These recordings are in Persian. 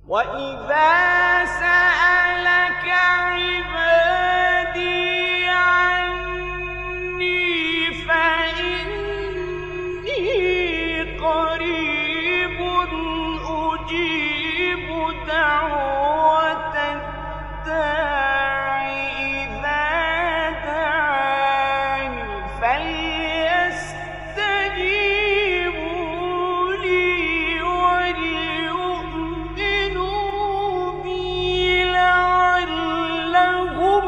وَإِذَا سَأَلَكَ عِبَادِي عَنِّي فَإِنِّي قَرِيبٌ أُجِيبُ دَعْوَةَ الدَّاعِ إِذَا دَعَانِ فَلْيَسْتَجِيبُوا لِي وَلْيُؤْمِنُوا بِي لَعَلَّهُمْ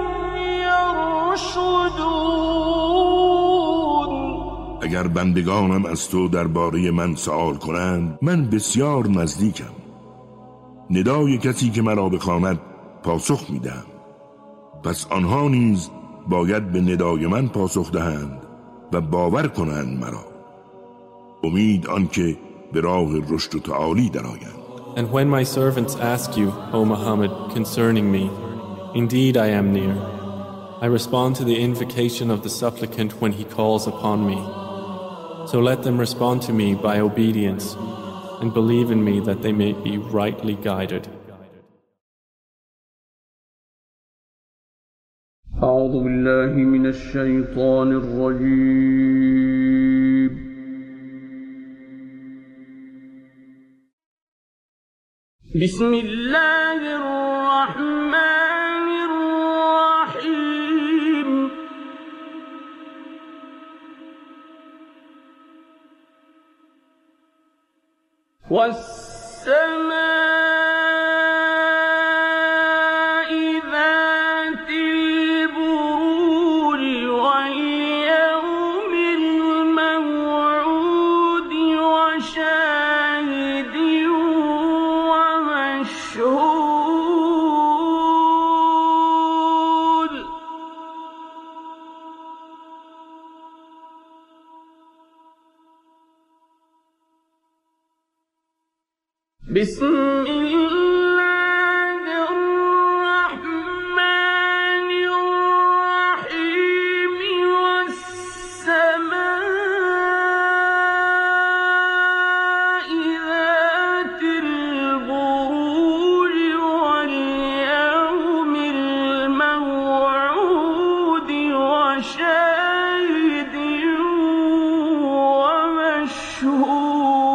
يَرْشُدُونَ. اگر بندگانم از تو درباره من سؤال کنند، من بسیار نزدیکم. ندای کسی که مرا بخواند پاسخ میدم. پس آنها نیز باید به ندای من پاسخ دهند و باور کنند مرا. امید آنکه به راه رشد و تعالی درآیند. And when my servants ask you, O Muhammad, concerning me, indeed I am near. I respond to the invocation of the supplicant when he calls upon me. So let them respond to me by obedience and believe in me that they may be rightly guided. أعوذ بالله من الشيطان الرجيم. بسم الله الرحمن الرحيم. والسماء ذات البروج واليوم الموعود وشاهد ومشهود. بسم الله الرحمن الرحيم. والسماء ذات البروج واليوم الموعود وشاهد ومشهود.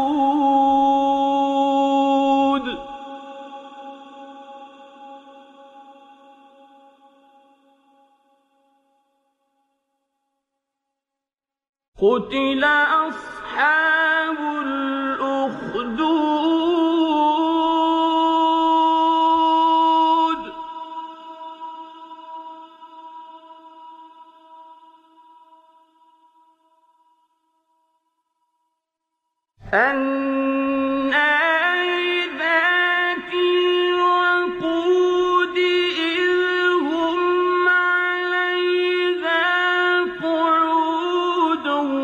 قتل أصحاب الأخدود. النار ذات الوقود إذ هم عليها قعود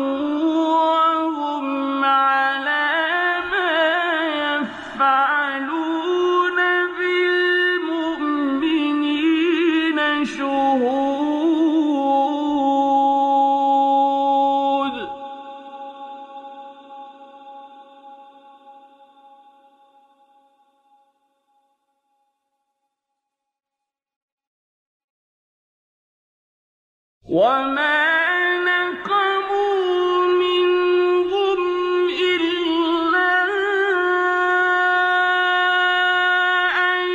وهم على ما يفعلون بالمؤمنين شهود. وما نقموا منهم إلا أن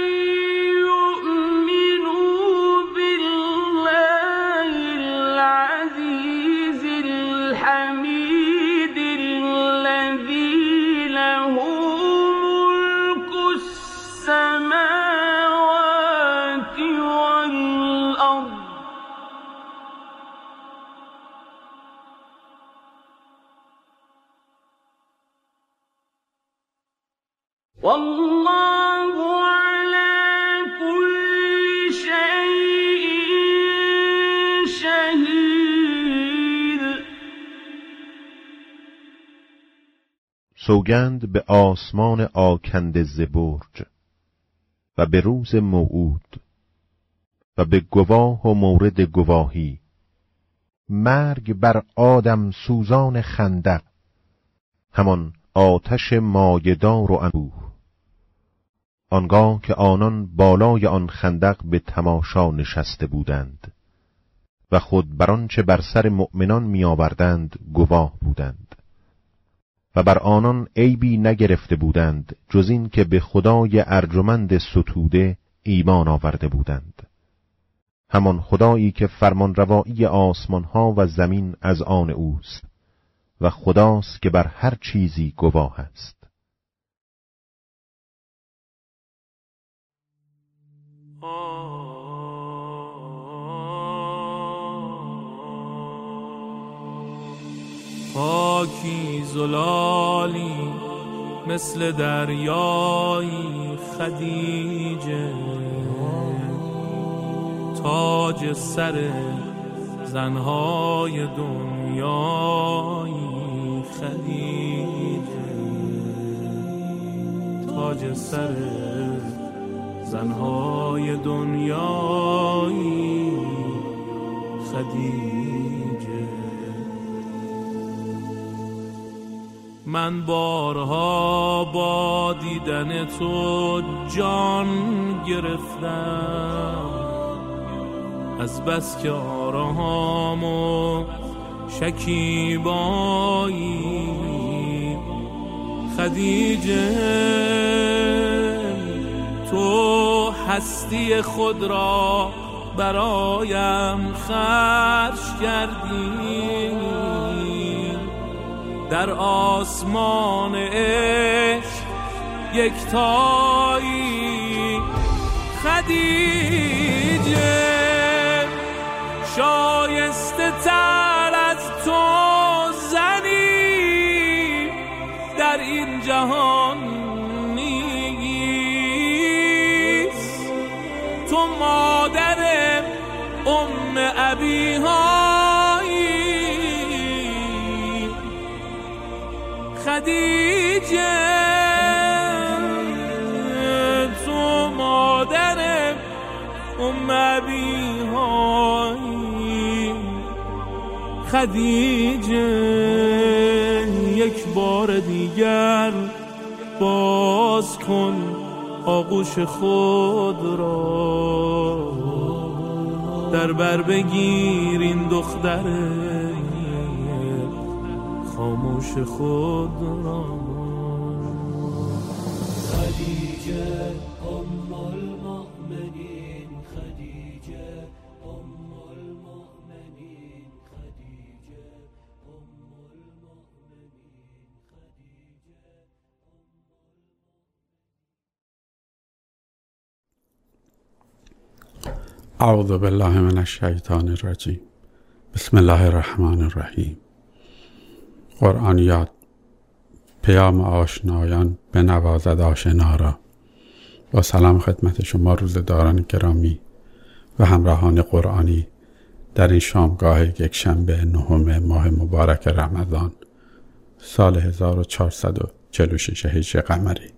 يؤمنوا بالله العزيز الحميد الذي له ملك السماوات والأرض والله على كل شيء شهید. سوگند به آسمان آکنده ز برج و به روز موعود و به گواه و مورد گواهی، مرگ بر آدم سوزان خندق، همان آتش مایدار و انبوه. آنگاه که آنان بالای آن خندق به تماشا نشسته بودند و خود بر آنچه بر سر مؤمنان می‌آوردند گواه بودند و بر آنان عیبی نگرفته بودند جز این که به خدای ارجمند ستوده ایمان آورده بودند، همان خدایی که فرمانروایی آسمانها و زمین از آن اوست و خداست که بر هر چیزی گواه است. پاکی زلالی مثل دریایی خدیجه، تاج سر زنهای دنیایی خدیجه، تاج سر زنهای دنیایی خدیجه. من بارها با دیدن تو جان گرفتم، از بس که آرام و شکیبایی خدیجه. تو هستی خود را برایم خرج کردی، در آسمان عشق یکتایی خدیجه. شایسته تر از تو زنی در این جهان نیست، تو مادر ابی‌هایی خدیجه. تو مادر ابی‌هایی خدیجه. یک بار دیگر باز کن آغوش خود را، در بر بگیر این دختر خاموش خود را. خدیجه ام المؤمنین، خدیجه ام المؤمنین، خدیجه ام المؤمنین، خدیجه. اعوذ بالله من الشیطان الرجیم. بسم الله الرحمن الرحیم. قرآنیات. پیام آشنایان بنوازد آشنا را. با سلام خدمت شما روزداران گرامی و همراهان قرآنی در این شامگاه یکشنبه 9 ماه مبارک رمضان سال 1446 هجری قمری.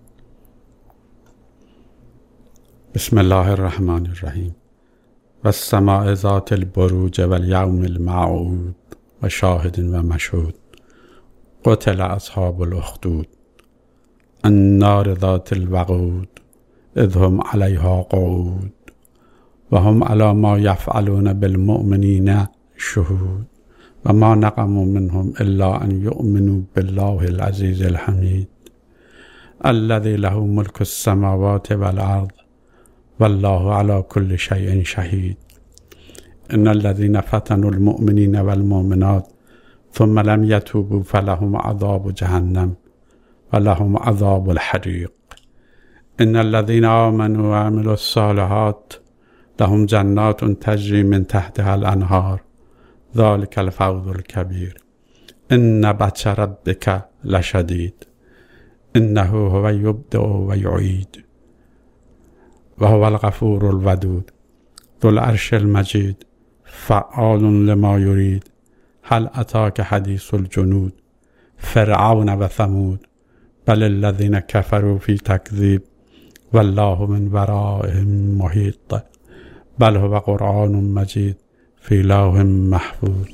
بسم الله الرحمن الرحیم. و السماء ذات البروج و الیوم الموعود و شاهد و مشهود. قتل اصحاب الاخدود النار ذات الوقود اذ هم علیها قعود و هم علی ما یفعلون بالمؤمنین شهود و ما نقموا منهم الا ان یؤمنوا بالله العزیز الحمید الذی له ملک السماوات والارض والله على كل شيء شهید. ان الذين فتنوا المؤمنين والمؤمنات ثم لم يتوبوا فلهم عذاب جهنم ولهم عذاب الحریق. ان الذين آمنوا وعملوا الصالحات لهم جنات تجري من تحتها الانهار ذلك الفوز الكبير. ان بطش ربك لشدید انه هو یبدئ و یعید و هو الغفور الودود ذو العرش المجید فعال لما یرید. هل اتاک حدیث الجنود فرعون و ثمود بل الذین کفروا فی تکذیب والله من ورائهم محیط بل هو قرآن مجید فی لوح محفوظ.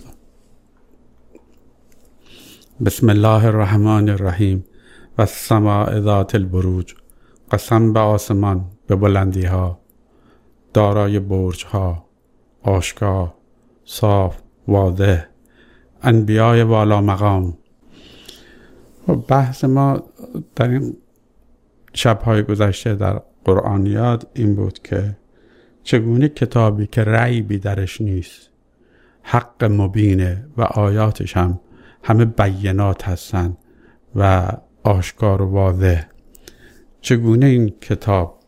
بسم الله الرحمن الرحیم. و السماء ذات البروج قسم به آسمان به بلندی ها، دارای برج ها، آشکار، صاف، واضح، انبیای والا مقام. بحث ما در این شب‌های گذشته در قرآنیات این بود که چگونه کتابی که ریبی درش نیست، حق مبینه و آیاتش هم همه بینات هستن و آشکار و واضح، چگونه این کتاب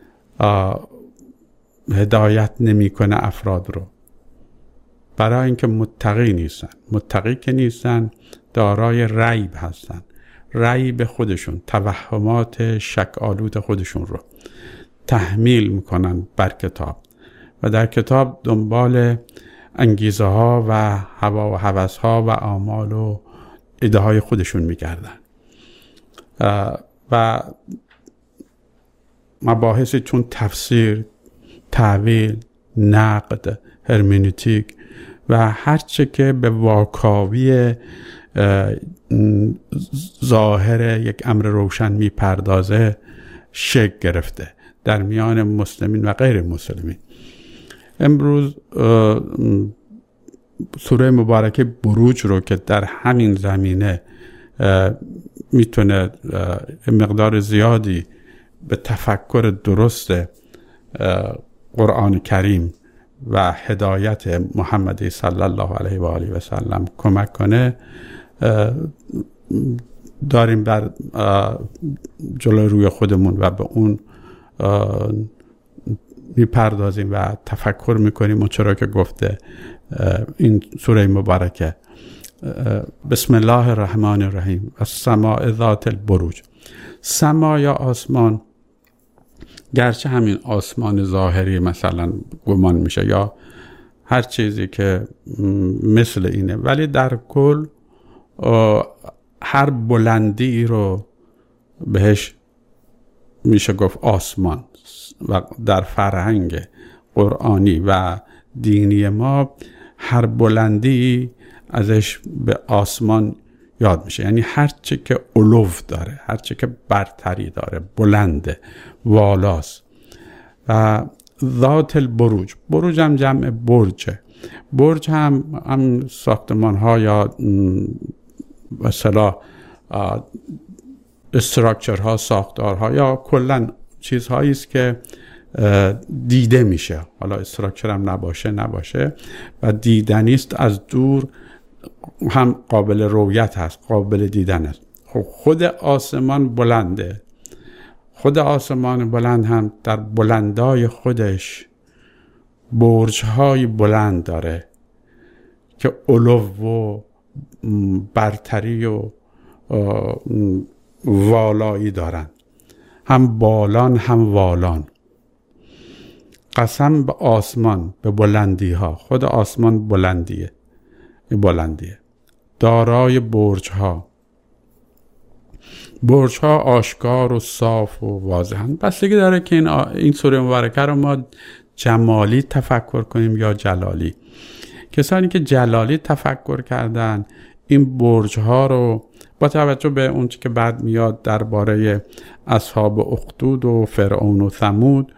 هدایت نمی‌کنه افراد رو؟ برای اینکه متقی نیستن. متقی که نیستن دارای ریب هستن، ریب خودشون، توهمات شک آلود خودشون رو تحمیل میکنن بر کتاب و در کتاب دنبال انگیزه ها و هوا و هوس ها و آمال و ایده های خودشون میگردن و مباحثی چون تفسیر، تعویل، نقد، هرمنوتیک و هرچه که به واکاوی ظاهر یک امر روشن میپردازه شکل گرفته در میان مسلمین و غیر مسلمین. امروز سوره مبارکه بروج رو که در همین زمینه میتونه مقدار زیادی به تفکر درست قرآن کریم و هدایت محمدی صلی الله علیه و آله و سلم کمک کنه، داریم بر جلوی روی خودمون و به اون میپردازیم و تفکر میکنیم. و چرا که گفته این سوره مبارکه بسم الله الرحمن الرحیم السماء ذات البروج. سما یا آسمان، گرچه همین آسمان ظاهری مثلا گمان میشه یا هر چیزی که مثل اینه، ولی در کل هر بلندی رو بهش میشه گفت آسمان. و در فرهنگ قرآنی و دینی ما هر بلندی ازش به آسمان یاد میشه، یعنی هر چه که علو داره، هر چه که برتری داره، بلنده، والاست. و ذات البروج، بروج هم جمع برجه. برج هم ساختمان ها یا مثلا استراکچر ها، ساختار ها یا کلن چیزهایی است که دیده میشه، حالا استراکچر هم نباشه و دیدنی است، از دور هم قابل رویت هست، قابل دیدن است. خود آسمان بلنده، خود آسمان بلند هم در بلندای خودش برج‌های بلند داره که علو و برتری و والایی دارن، هم بالان هم والان. قسم به آسمان، به بلندی ها، خود آسمان بلندیه، دارای برج ها آشکار و صاف و واضحن. بستگی داره که این سوره مبارکه رو ما جمالی تفکر کنیم یا جلالی. کسانی که جلالی تفکر کردن این برج ها رو با توجه به اون چی که بعد میاد درباره اصحاب اخدود و فرعون و ثمود،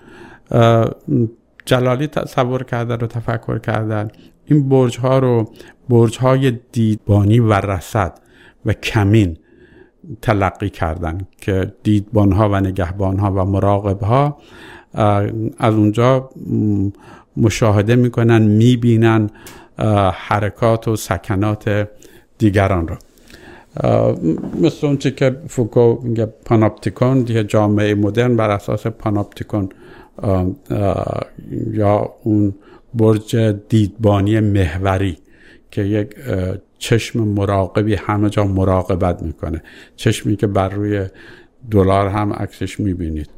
جلالی تصور کردن و تفکر کردن این برج ها رو برج های دیدبانی و رصد و کمین تلقی کردن که دیدبان ها و نگهبان ها و مراقب ها از اونجا مشاهده میکنن، میبینن حرکات و سکنات دیگران رو. مثل اون چی که فوکو میگه پاناپتیکون، دیگه جامعه مدرن بر اساس پاناپتیکون یا اون برج دیدبانی محوری که یک چشم مراقبی همه جا مراقبت میکنه، چشمی که بر روی دلار هم عکسش میبینید.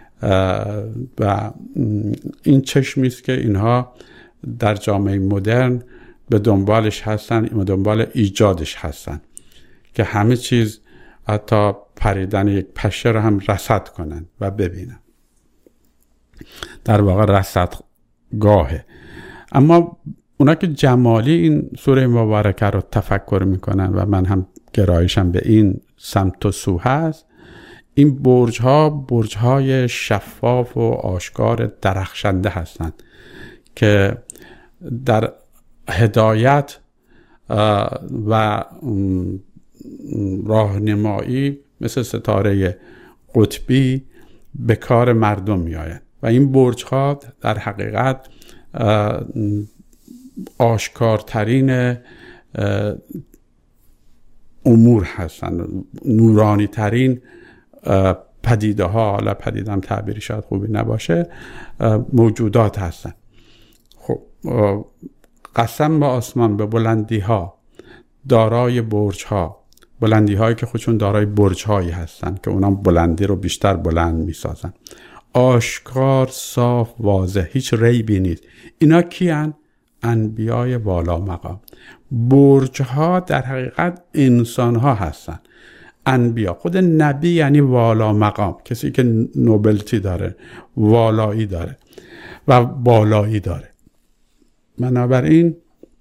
و این چشمی است که اینها در جامعه مدرن به دنبالش هستن، به دنبال ایجادش هستن که همه چیز حتی پریدن یک پشه رو هم رصد کنن و ببینن. در واقع رصدگاهه. اما اونا که جمالی این سوره مبارکه رو تفکر میکنن و من هم گرایشم به این سمت و سو هست، این برج‌های شفاف و آشکار درخشنده هستند که در هدایت و راهنمایی مثل ستاره قطبی به کار مردم میآیند و این برج‌ها در حقیقت آشکارترین امور هستند، نورانی ترین پدیده ها، حالا پدیده هم تعبیری شاید خوبی نباشه، موجودات هستند. خب قسم به آسمان، به بلندی ها دارای برج ها، بلندی هایی که خودشون دارای برج هایی هستند که اونام بلندی رو بیشتر بلند می سازن، آشکار، صاف، واضح، هیچ ریبی نیست. اینا کیان؟ انبیای والا مقام. برج ها در حقیقت انسان ها هستن. انبیا، خود نبی یعنی والا مقام، کسی که نوبلتی داره، والایی داره و بالایی داره. بنابراین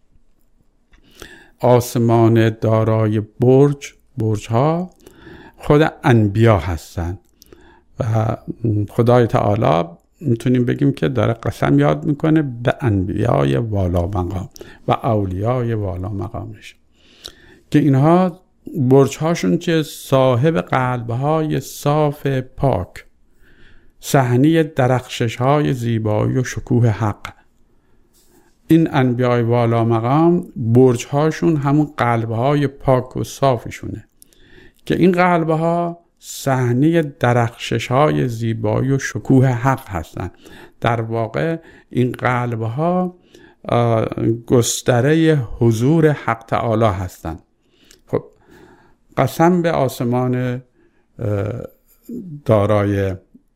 آسمان دارای برج ها خود انبیا هستن و خدای تعالی میتونیم بگیم که داره قسم یاد میکنه به انبیای والا مقام و اولیای والا مقامش که اینها برج‌هاشون که صاحب قلب‌های صاف پاک، صحنه درخشش‌های زیبایی و شکوه حق. این انبیای والا مقام برج‌هاشون همون قلب‌های پاک و صافشونه که این قلب‌ها صحنه درخشش‌های زیبایی و شکوه حق هستند. در واقع این قلب‌ها گستره حضور حق تعالی هستند. خب قسم به آسمان دارای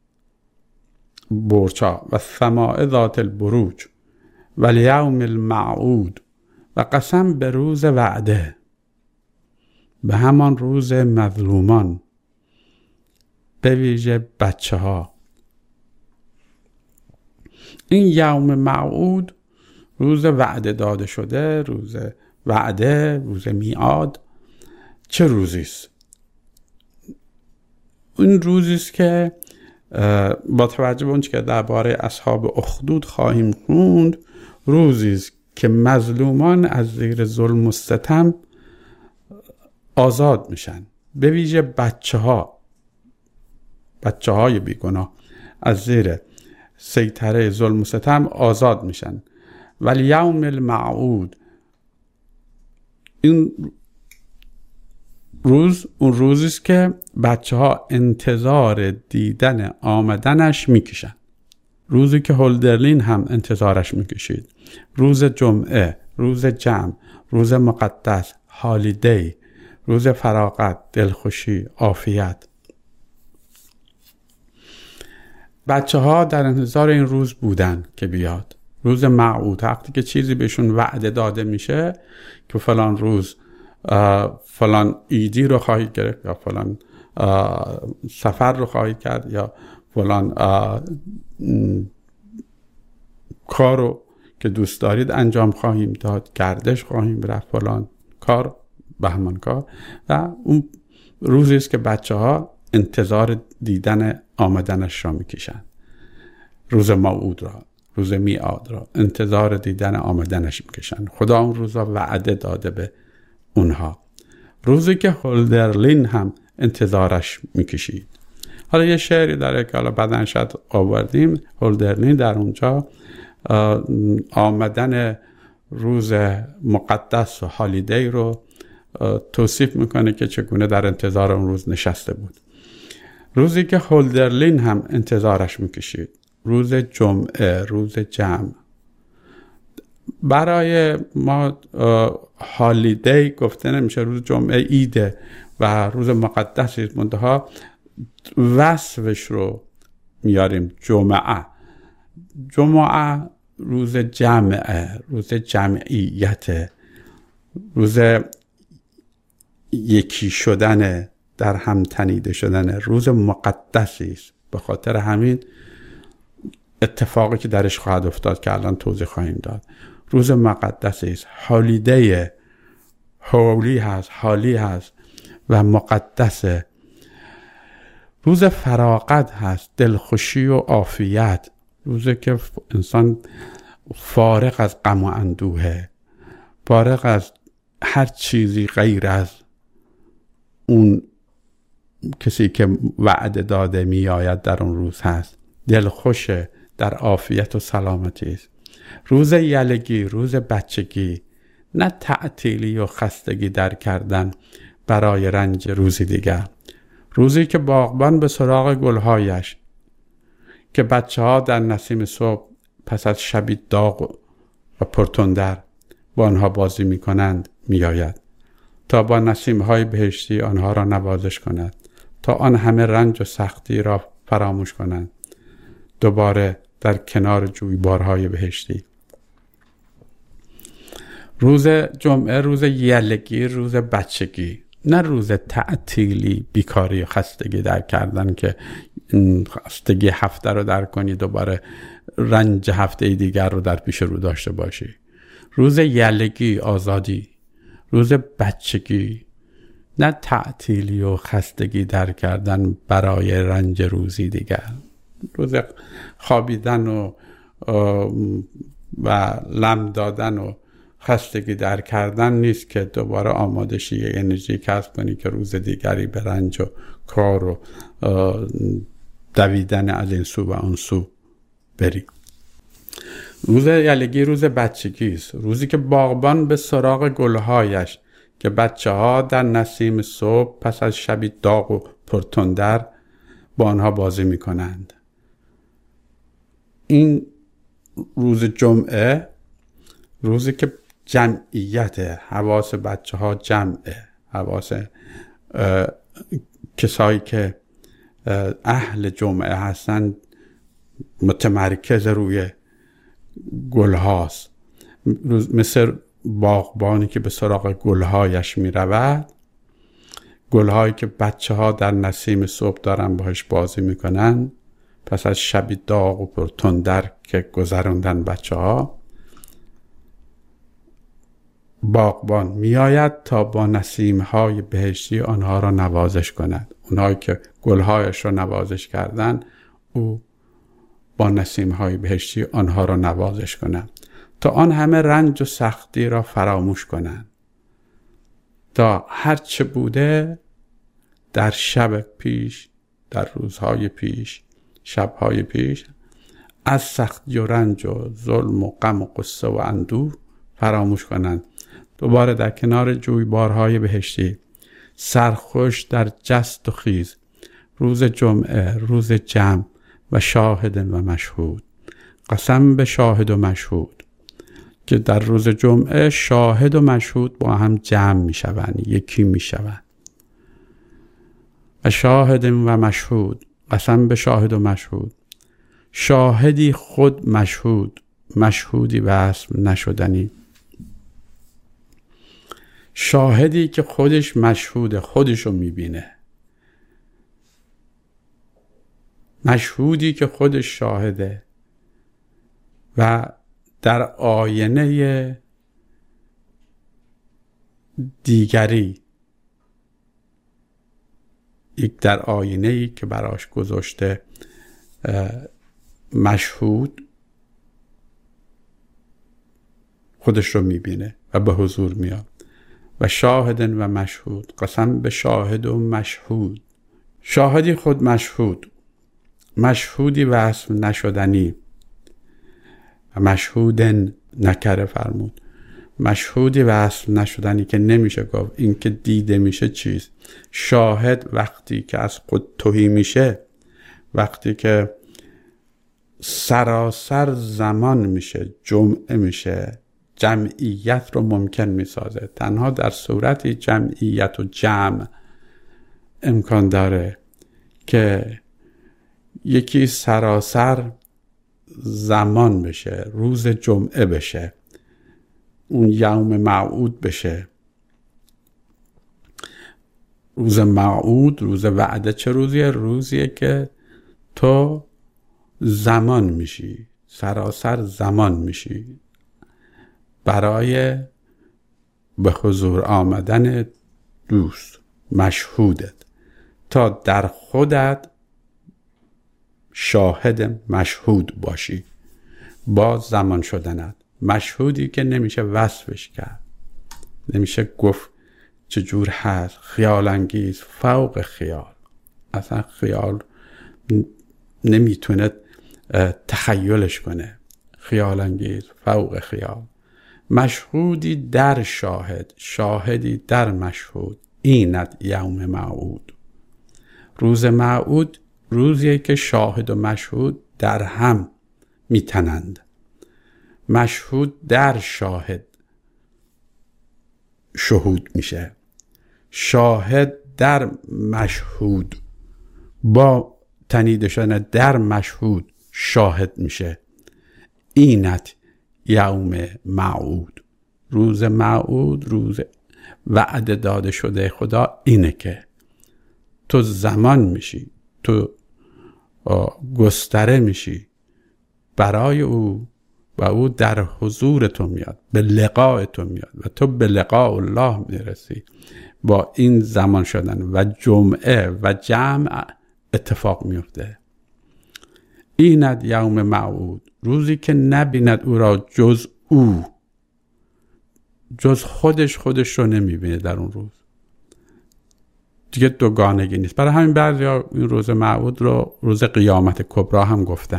برج‌ها و سماع ذات البروج و الیوم الموعود و قسم به روز وعده، به همان روز مظلومان، به ویژه بچه ها. این یوم موعود، روز وعده داده شده، روز وعده، روز میعاد، چه روزی است؟ این روزی است که با توجه به اون که درباره اصحاب اخدود خواهیم خوند، روزی است که مظلومان از زیر ظلم و ستم آزاد میشن، به ویژه بچه های بیگناه از زیر سیطره ظلم و ستم آزاد میشن. ولی یوم الموعود، این روز اون روزی است که بچه ها انتظار دیدن آمدنش میکشن، روزی که هولدرلین هم انتظارش میکشید، روز جمعه، روز جمع، روز مقدس، هالیدی، روز فراغت، دلخوشی، عافیت. بچه ها در انتظار این روز بودن که بیاد، روز موعود، وقتی که چیزی بهشون وعده داده میشه که فلان روز فلان ایدی رو خواهید گرفت یا فلان سفر رو خواهید کرد یا فلان کار رو که دوست دارید انجام خواهیم داد، گردش خواهیم رفت، فلان کار، بهمان کار. و اون روزی است که بچه ها انتظار دیدن آمدنش را میکشن، روز موعود را، روز میعاد را انتظار دیدن آمدنش میکشن. خدا اون روز را وعده داده به اونها، روزی که هولدرلین هم انتظارش میکشید. حالا یه شعری داره که حالا بعداً شاید آوردیم. هولدرلین در اونجا آمدن روز مقدس و هالیدی رو توصیف میکنه که چگونه در انتظار اون روز نشسته بود. روزی که هولدرلین هم انتظارش میکشید، روز جمعه، روز جمع. برای ما هالیدی گفته نمیشه، روز جمعه ایده و روز مقدسی، منتها وصفش رو میاریم جمعه. جمعه روز جمعه، روز جمعیت، روز یکی شدن، در هم تنیده شدن، روز مقدسی است. به خاطر همین اتفاقی که درش خواهد افتاد که الان توضیح خواهیم داد، روز مقدسی است. هالیدی، هولی هست، حالی هست و مقدسه. روز فراغت هست، دلخوشی و عافیت، روزی که انسان فارغ از غم و اندوهه، فارغ از هر چیزی غیر از اون کسی که وعده داده می آید در اون روز هست، دلخوش، در عافیت و سلامتی است. روز یلگی، روز بچگی، نه تعطیلی و خستگی در کردن برای رنج روزی دیگر. روزی که باغبان به سراغ گلهایش که بچه ها در نسیم صبح پس از شبی داغ و پرتندر با آنها بازی می کنند می آید تا با نسیم‌های بهشتی آنها را نوازش کند، تا آن همه رنج و سختی را فراموش کنند، دوباره در کنار جویبارهای بهشتی. روز جمعه، روز یلگی، روز بچگی، نه روز تعطیلی، بیکاری و خستگی در کردن که خستگی هفته رو در کنی دوباره رنج هفته دیگر رو در پیش رو داشته باشی. روز یلگی، آزادی، روز بچگی، نه تعطیلی و خستگی در کردن برای رنج روزی دیگر. روز خوابیدن و لم دادن و خستگی در کردن نیست که دوباره آماده شی انرژی کسب کنی که روز دیگری به رنج و کار و دویدن از این سو و آن سو بری. روز یلگی روز بچگی است، روزی که باغبان به سراغ گلهایش که بچه ها در نسیم صبح پس از شبی داغ و پرتندر با آنها بازی می کنند. این روز جمعه روزی که جمعیت، حواس بچه ها جمعه، حواس کسایی که اهل جمعه هستند متمرکز روی گل هاست. مثل باغبانی که به سراغ گلهایش می رود، گلهایی که بچه ها در نسیم صبح دارن باهاش بازی می کنن پس از شبی داغ و پرتندر که گذراندن بچه ها. باغبان می آید تا با نسیم های بهشتی آنها را نوازش کند. اونهایی که گلهایش را نوازش کردن، او با نسیم های بهشتی آنها را نوازش کند تا آن همه رنج و سختی را فراموش کنند، تا هرچه بوده در شب پیش، در روزهای پیش، شبهای پیش، از سختی و رنج و ظلم و غم و قصه و اندوه فراموش کنند. دوباره در کنار جویبارهای بهشتی سرخوش در جست و خیز، روز جمعه، روز جمع و شاهد و مشهود. قسم به شاهد و مشهود که در روز جمعه شاهد و مشهود با هم جمع می شوند، یکی می شوند. و شاهد و مشهود، قسم به شاهد و مشهود، شاهدی خود مشهود، مشهودی وصف نشدنی. شاهدی که خودش مشهوده، خودشو میبینه. مشهودی که خودش شاهده و در آینه دیگری، یک در آینه‌ای که براش گذاشته مشهود خودش رو میبینه و به حضور میاد. و شاهدن و مشهود، قسم به شاهد و مشهود، شاهدی خود مشهود، مشهودی وصف نشدنی. و مشهودن نکره فرمود، مشهودی وصف نشدنی که نمیشه گفت. این که دیده میشه چیست؟ شاهد وقتی که از خود تهی میشه، وقتی که سراسر زمان میشه، جمعه میشه، جمعیت رو ممکن میسازه. تنها در صورتی جمعیت و جمع امکان داره که یکی سراسر زمان بشه، روز جمعه بشه، اون یوم موعود بشه. روز موعود، روز وعده چه روزیه؟ روزیه که تو زمان میشی، سراسر زمان میشی برای به حضور آمدن دوست، مشهودت، تا در خودت شاهد مشهود باشی با زمان شدنت. مشهودی که نمیشه وصفش کرد، نمیشه گفت چجور هست، خیال انگیز، فوق خیال. اصلا خیال نمیتونه تخیلش کنه. خیال انگیز، فوق خیال. مشهودی در شاهد، شاهدی در مشهود. اینت یوم موعود. روز موعود روزیه که شاهد و مشهود در هم میتنند. مشهود در شاهد شهود میشه، شاهد در مشهود با تنیده شدن در مشهود شاهد میشه. اینت یوم موعود. روز موعود، روز وعده داده شده خدا اینه که تو زمان میشی، تو گستره میشی برای او و او در حضور تو میاد، به لقاء تو میاد و تو به لقاء الله میرسی. با این زمان شدن و جمعه و جمع اتفاق میفته. اینت یوم موعود. روزی که نبیند او را جز او، جز خودش رو نمیبینه در اون روز. دیگه دوگانگی نیست. برای همین بعضیا این روز موعود رو روز قیامت کبری هم گفتن.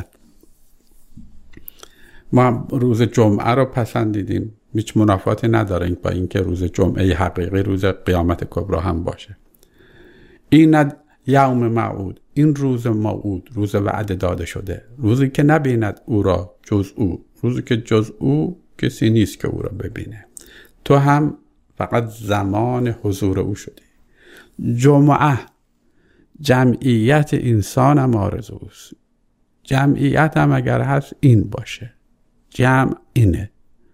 ما روز جمعه رو پسندیدیم، هیچ منافاتی نداره با اینکه روز جمعه حقیقی روز قیامت کبری هم باشه. این یوم موعود، این روز موعود، روز وعده داده شده، روزی که نبیند او را جز او، روزی که جز او کسی نیست که او را ببینه. تو هم فقط زمان حضور او شدی. جمعه، جمعیت انسان هم آرزوست. جمعیت هم اگر هست این باشه، جمع اینه.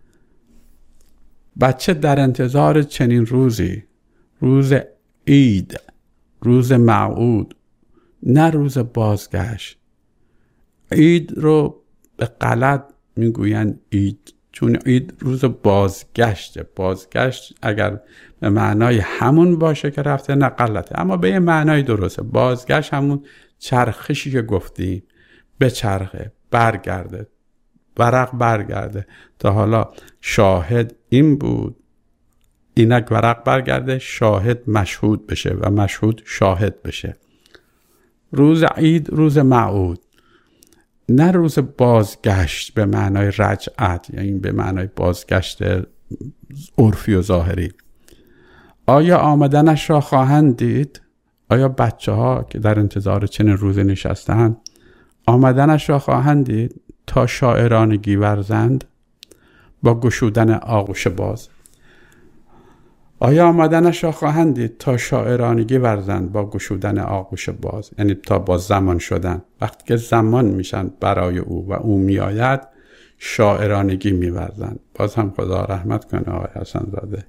بچه در انتظار چنین روزی، روز عید، روز موعود، نه روز بازگشت. عید رو به غلط میگوین عید، چون عید روز بازگشته. بازگشت اگر به معنای همون باشه که رفته نه غلطه، اما به یه معنای درسته. بازگشت همون چرخشی که گفتیم، به چرخه، برگرده، ورق برگرده. تا حالا شاهد این بود، اینک ورق برگرده، شاهد مشهود بشه و مشهود شاهد بشه. روز عید روز موعود، نه روز بازگشت به معنای رجعت، یعنی به معنای بازگشت عرفی و ظاهری. آیا آمدنش را خواهند دید؟ آیا بچه ها که در انتظار چنین روزی نشستند آمدنش را خواهند دید تا شاعرانگی ورزند با گشودن آغوش باز؟ آیا آمدنش را خواهند دید تا شاعرانگی ورزند با گشودن آغوش باز، یعنی تا با زمان شدن. وقتی که زمان میشن برای او و او میآید شاعرانگی میورزند. باز هم خدا رحمت کنه آقای حسن زاده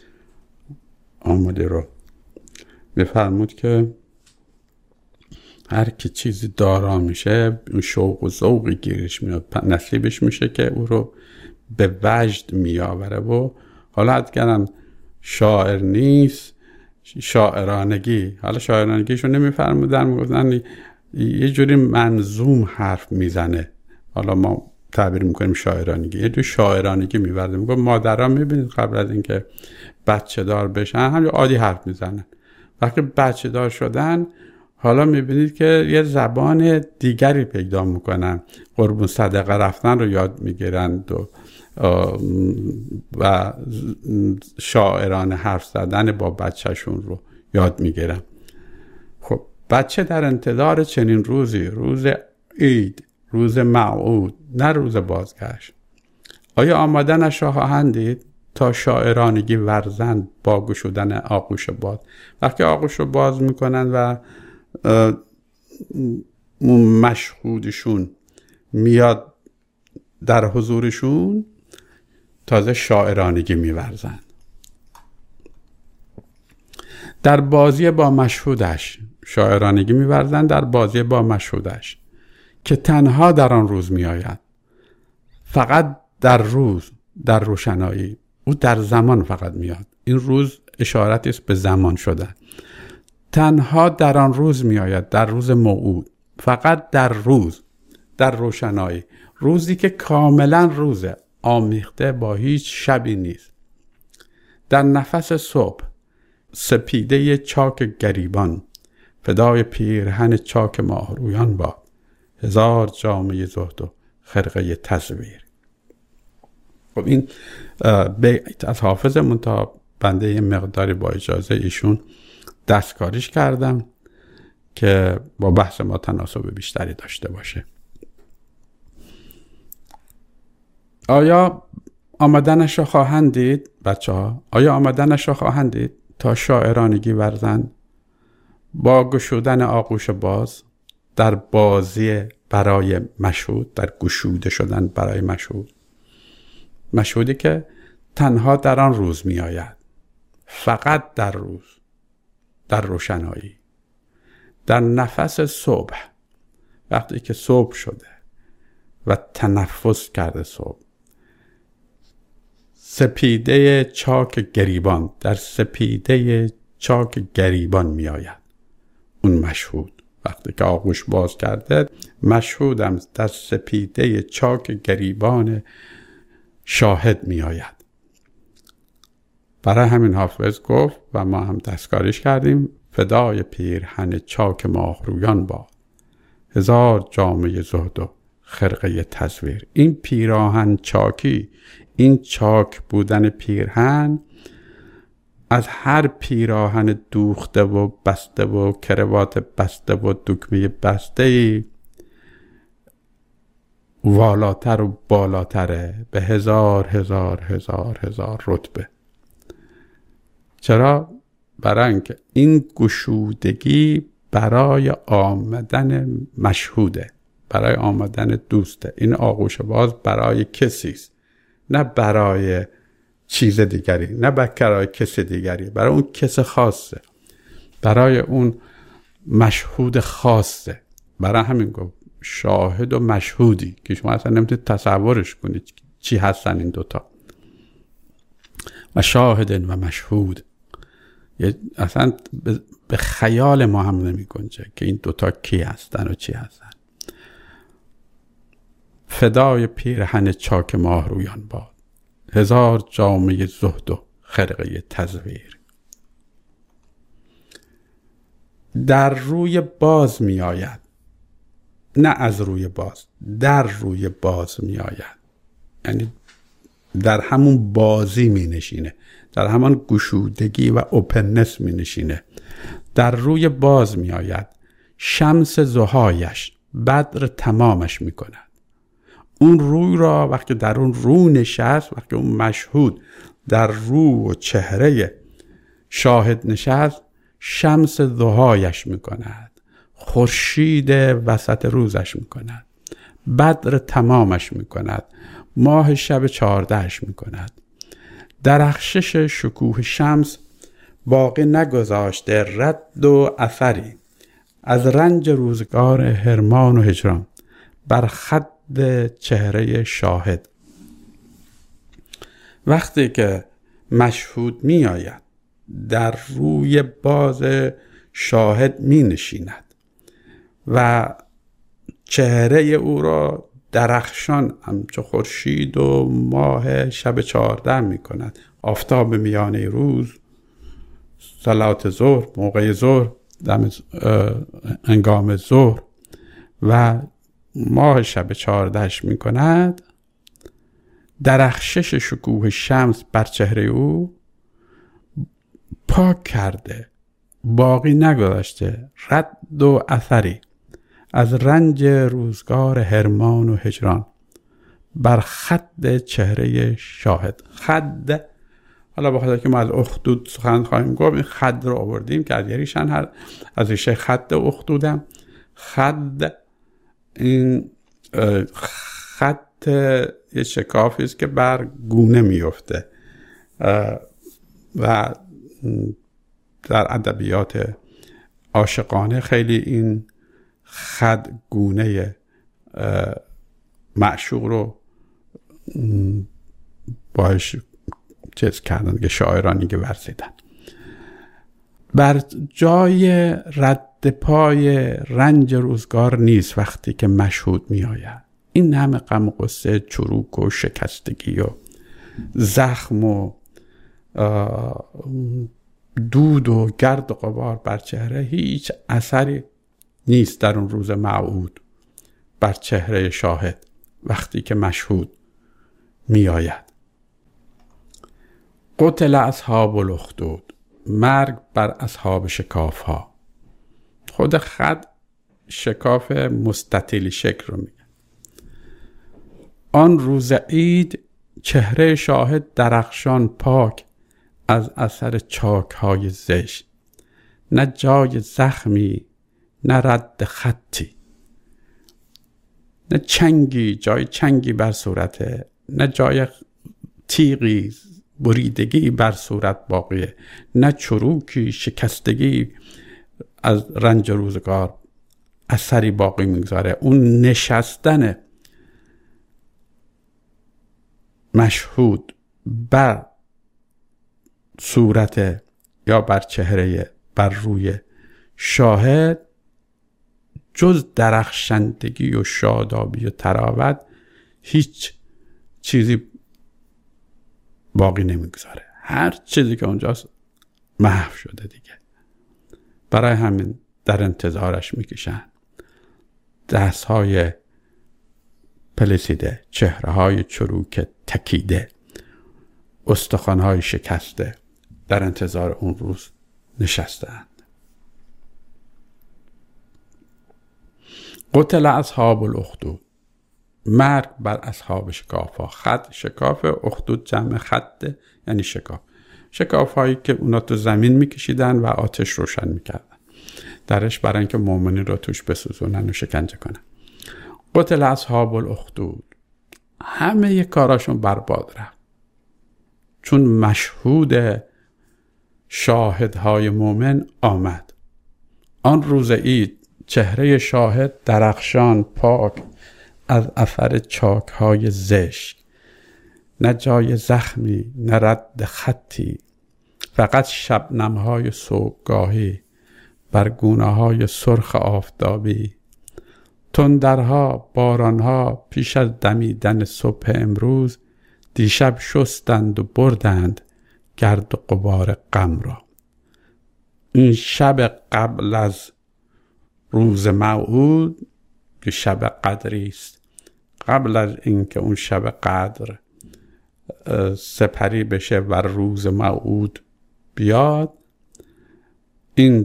آمده رو بفرمود که هر کی چیزی دارا میشه اون شوق و ذوقی گیرش میاد، نصیبش میشه که او رو به وجد میآوره. و حالا اگرم شاعر نیست، شاعرانگی، حالا شاعرانگیشو نمیفرمودن، میگفتن یه جوری منظوم حرف میزنه، حالا ما تعبیر میکنیم شاعرانگی، یه جوری شاعرانگی میورده. میگه مادرها میبینید قبل از اینکه بچه دار بشن هم عادی حرف میزنن، وقتی بچه دار شدن حالا میبینید که یه زبان دیگری پیدا میکنن، قربون صدقه رفتن رو یاد میگیرند و شاعران حرف زدن با بچهشون رو یاد میگیرن. خب بچه در انتظار چنین روزی، روز عید، روز موعود، نه روز بازگشت. آیا آمدنش را خواهند دید تا شاعرانگی ورزند با گشودن آغوش باز؟ وقتی آغوش رو باز میکنن و مشهودشون میاد در حضورشون، تازه شاعرانگی میورزن. در بازی با مشهودش شاعرانگی میورزن، در بازی با مشهودش که تنها در آن روز میآید، فقط در روز، در روشنایی. او در زمان فقط میاد. این روز اشارتی است به زمان شدن. تنها در آن روز میآید، در روز موعود. فقط در روز، در روشنایی، روزی که کاملا روزه، آمیخته با هیچ شبی نیست. در نفس صبح سپیده چاک گریبان، فدای پیرهن چاک ماهرویان باد، هزار جامه زهد و خرقه تصویر. خب این بیت از حافظ، منتها بنده یه مقداری با اجازه ایشون دستکاریش کردم که با بحث ما تناسب بیشتری داشته باشه. آیا آمدنش را خواهند دید بچه ها؟ آیا آمدنش را خواهند دید تا شاعرانگی ورزند با گشودن آغوش باز در بازی برای مشهود، در گشوده شدن برای مشهود، مشهودی که تنها در آن روز می آید، فقط در روز، در روشنایی، در نفس صبح، وقتی که صبح شده و تنفس کرده صبح، سپیده چاک گریبان، در سپیده چاک گریبان می آید اون مشهود. وقتی که آغوش باز کرده، مشهودم در سپیده چاک گریبان شاهد می آید. برای همین حافظ گفت و ما هم دستکاریش کردیم: فدای پیرهن چاک ماهرویان باد، هزار جامه زهد و خرقه تصویر. این پیراهن چاکی، این چاک بودن پیرهن، از هر پیراهن دوخته و بسته و کروات بسته و دکمه بسته والاتر و بالاتره به هزار هزار هزار هزار رتبه. چرا؟ برای اینکه این گشودگی برای آمدن مشهوده، برای آمدن دوسته. این آغوش باز برای کسی است، نه برای چیز دیگری، نه برای کسی دیگری، برای اون کس خاصه، برای اون مشهود خاصه. برای همین گفت شاهد و مشهودی که شما اصلا نمیتونید تصورش کنید چی هستن این دوتا، و شاهد و مشهود. اصلا به خیال ما هم نمی گنجه که این دوتا کی هستن و چی هستن. فدای پیرهن چاک ماهرویان باد، هزار جامه زهد و خرقه تزویر. در روی باز می آید، نه از روی باز، در روی باز می آید، یعنی در همون بازی می نشینه، در همان گشودگی و اوپننس می نشینه. در روی باز می آید، شمس ضحایش بدر تمامش می کند. اون روی را وقتی در اون رو نشست، وقتی اون مشهود در رو و چهره شاهد نشست، شمس ضحایش می کند، خورشید وسط روزش می کند، بدر تمامش می کند، ماه شب 14ش می کند. درخشش شکوه شمس باقی نگذاشته رد و اثری از رنج روزگار حرمان و هجران بر خد چهره شاهد. وقتی که مشهود می آید، در روی باز شاهد می نشیند و چهره او را درخشان همچو خورشید و ماه شب 14 می کند. آفتاب میانه روز، صلات ظهر، موقع ظهر، انگام ظهر و ماه شب 14 می کند. درخشش شکوه شمس بر چهره او پاک کرده، باقی نگذاشته رد و اثری از رنج روزگار حرمان و هجران بر خد چهره شاهد. خد، حالا بخاطر که ما از اخدود سخن خواهیم گفت، این خد رو آوردیم که از یریشن از ریشه خد اخدودم. خد، این خط یه شکافی است که بر گونه میفته و در ادبیات عاشقانه خیلی این خد گونه معشوق رو باش چیز کردن که شاعرانی که ورزیدن. بر جای رد پای رنج روزگار نیست وقتی که مشهود می آید. این همه غم و غصه، چروک و شکستگی و زخم و دود و گرد و غبار بر چهره هیچ اثری نیست در اون روز موعود بر چهره شاهد وقتی که مشهود می آید. قتل اصحاب الاخدود، مرگ بر اصحاب شکاف ها. خود خط شکاف مستطیل شکل رو میگه. آن روز عید چهره شاهد درخشان پاک از اثر چاک های زشت، نه جای زخمی نه رد خطی، نه چنگی، جای چنگی بر صورته، نه جای تیغی بریدگی بر صورت باقیه، نه چروکی شکستگی از رنج روزگار اثری باقی میگذاره. اون نشستن مشهود بر صورت یا بر چهره بر روی شاهد جز درخشندگی و شادابی و تراوت هیچ چیزی باقی نمیگذاره. هر چیزی که اونجاست محو شده دیگه. برای همین در انتظارش میکشن. دستهای پلسیده، چهرههای چروک تکیده، استخوانهای شکسته در انتظار اون روز نشستند. قتل اصحاب الاخدود، مرگ بر اصحاب شکاف ها. خط شکاف، اخدود جمع خط یعنی شکاف. شکاف هایی که اونا تو زمین میکشیدن و آتش روشن میکردن درش برای اینکه مؤمنین رو توش بسوزونن و شکنجه کنن. قتل اصحاب الاخدود، همه ی کاراشون برباد رفت چون مشهود شاهدهای مؤمن آمد. آن روز عید چهره شاهد درخشان پاک از اثر چاک های زشت، نه جای زخمی نه رد خطی، فقط شبنم های صبحگاهی بر گونه های سرخ آفتابی. تندرها بارانها پیش از دمیدن صبح امروز دیشب شستند و بردند گرد و غبار غم را. این شب قبل از روز موعود که شب قدری است، قبل از اینکه اون شب قدر سپری بشه و روز موعود بیاد، این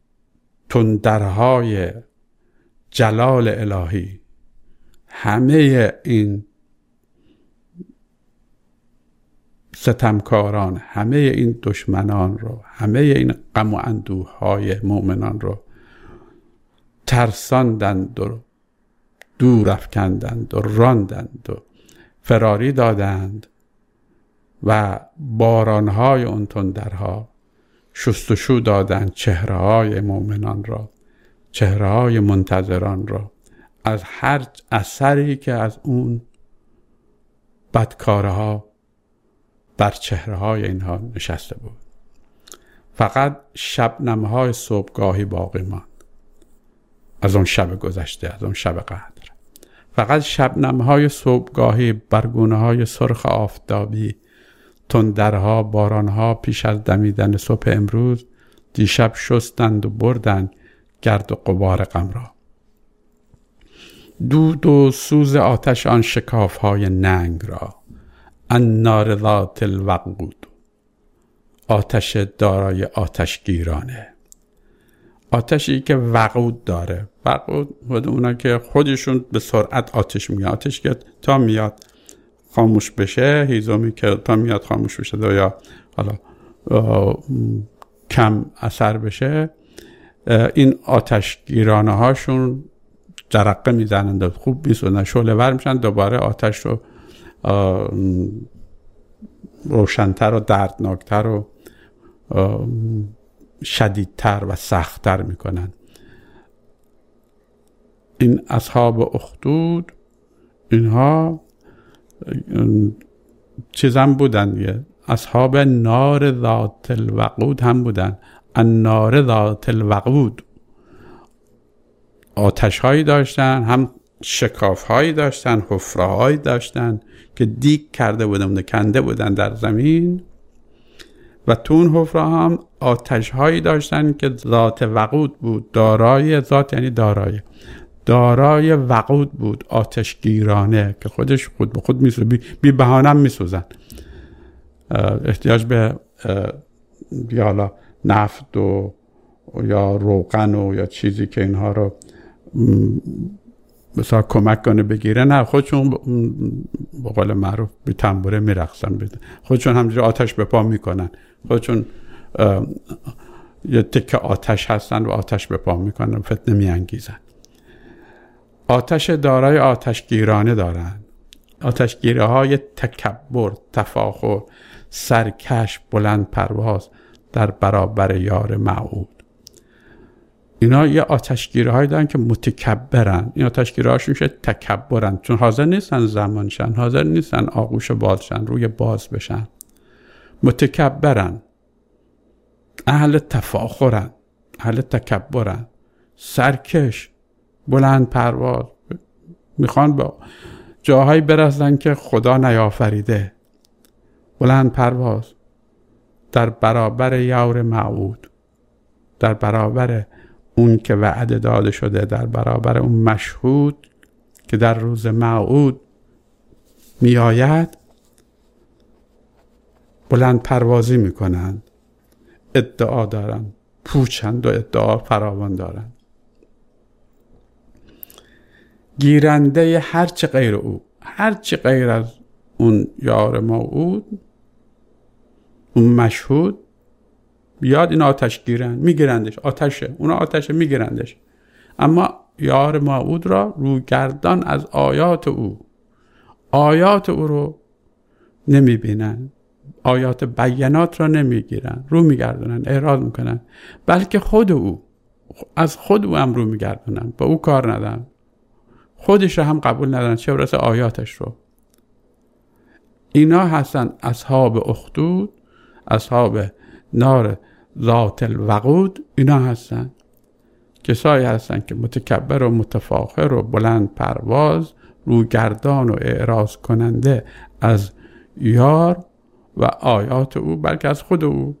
تندرهای جلال الهی همه این ستمکاران، همه این دشمنان رو، همه این غم و اندوه های مؤمنان رو ترساندند و دور افکندند و راندند و فراری دادند و بارانهای اون تندرها شستشو دادند چهرههای مؤمنان را، چهرههای منتظران را از هر اثری که از اون بدکارها بر چهرههای اینها نشسته بود. فقط شبنمهای صبحگاهی باقی ماند از اون شب گذشته، از اون شب قدر. فقط شبنمهای صبحگاهی بر گونه‌های سرخ آفتابی، تندرها بارانها پیش از دمیدن صبح امروز دیشب شستند و بردند گرد و غبار غم را. دود و سوز آتش آن شکاف‌های ننگ را، النار ذات الوقود، آتش دارای آتشگیرانه، آتشی که وقود داره. وقود اونا که خودشون به سرعت آتش میگن، آتش که تا میاد خاموش بشه، هیزومی که تا میاد خاموش بشه یا حالا کم اثر بشه، این آتشگیرانه هاشون جرقه میزنند، خوب میسونن، شعله ور میشن، دوباره آتش رو روشنتر و دردناکتر و شدیدتر و سختتر میکنن. این اصحاب اخدود اینها چیز هم بودن، اصحاب نار ذات الوقود هم بودن، النار ذات الوقود، آتش هایی داشتن، هم شکاف هایی داشتن، حفره هایی داشتن که دیگ کرده بودن، کنده بودن در زمین، و تو اون حفره هم آتش هایی داشتن که ذات وقود بود، دارای، ذات یعنی دارای وقود بود، آتشگیرانه که خودش خود به خود میسوزن، بی بهانه میسوزن. احتیاج به حالا نفت و یا روغن و یا چیزی که اینها رو مثلا کمک کنه بگیره، نه، خودشون به قول معروف بی تنبوره میرقصن، خودشون همجوری آتش به پا میکنن، خودشون یه تکه آتش هستن و آتش به پا میکنن و فتنه میانگیزن. آتش دارای آتشگیرانه دارن، آتشگیره های تکبر، تفاخر، سرکش، بلند پرواز در برابر یار موعود. اینا یه آتشگیره هایی دارن که متکبرن، این آتشگیره هاشون تکبرن، چون حاضر نیستن زمانشن، حاضر نیستن آغوش بازشن، روی باز بشن، متکبرن، اهل تفاخرن، اهل تکبرن، سرکش، بلند پرواز، میخوان با جاهایی برسن که خدا نیافریده، بلند پرواز در برابر یار موعود، در برابر اون که وعده داده شده، در برابر اون مشهود که در روز موعود می آید، بلند پروازی می کنند، ادعا دارند، پوچند و ادعا فراوان دارند. گیرنده هرچه غیر او، هرچه غیر از اون یار موعود، اون مشهود، بیاد این آتش گیرن، میگیرندش، آتشه، اون آتشه میگیرندش. اما یار موعود را روگردان از آیات او، آیات او رو نمیبینن، آیات بینات را نمیگیرن، رو میگردونن، اعراض میکنن، بلکه خود او، از خود او هم رو میگردونن، با او کار ندارن، خودش رو هم قبول ندارن، چه برسه آیاتش رو. اینا هستن اصحاب اخدود، اصحاب نار ذات الوقود. اینا هستن کسایی هستن که متکبر و متفاخر و بلند پرواز، روگردان و اعراض کننده از یار و آیات او، بلکه از خود او.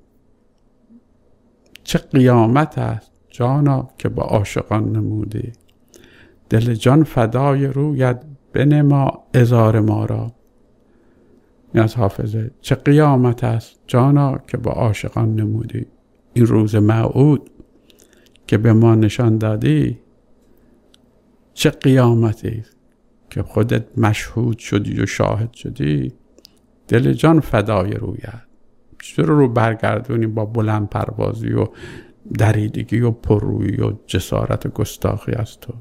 چه قیامت است جانا که با عاشقان نمودی، دل جان فدای رویت بنما عذار ما را. این از حافظه. چه قیامت است جانا که با عاشقان نمودی، این روز موعود که به ما نشان دادی، چه قیامتی که خودت مشهود شدی و شاهد شدی، دل جان فدای رویت. چطور رو برگردونی با بلند پروازی و دریدگی و پررویی و جسارت و گستاخی از تو؟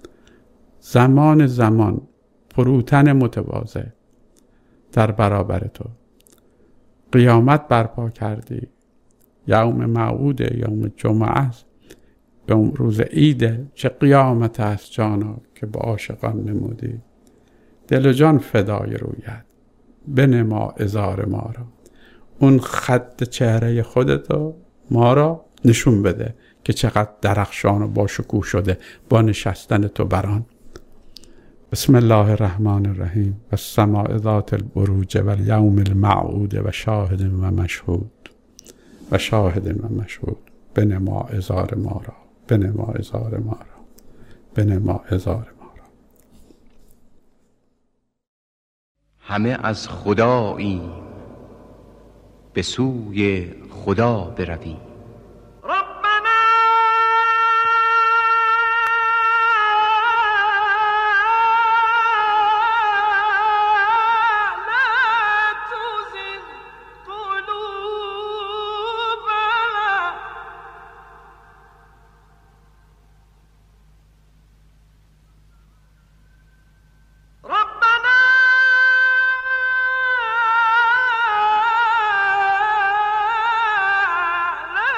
زمان فروتن متواضع در برابر تو، قیامت برپا کردی، یوم موعود، یوم جمعه است، یوم روز عیده. چه قیامت است جانا که با عاشقان نمودی، دل و جان فدای رویت بنما عذار ما را. اون خط چهره خودتو ما را نشون بده که چقدر درخشان و با شکوه شده با نشستن تو بران. بسم الله الرحمن الرحیم. والسماء ذات البروج والیوم الموعود و شاهد و مشهود و شاهد و مشهود. بنما عذار ما را، بنما عذار ما را، بنما عذار ما را. همه از خداییم، به سوی خدا برویم. لا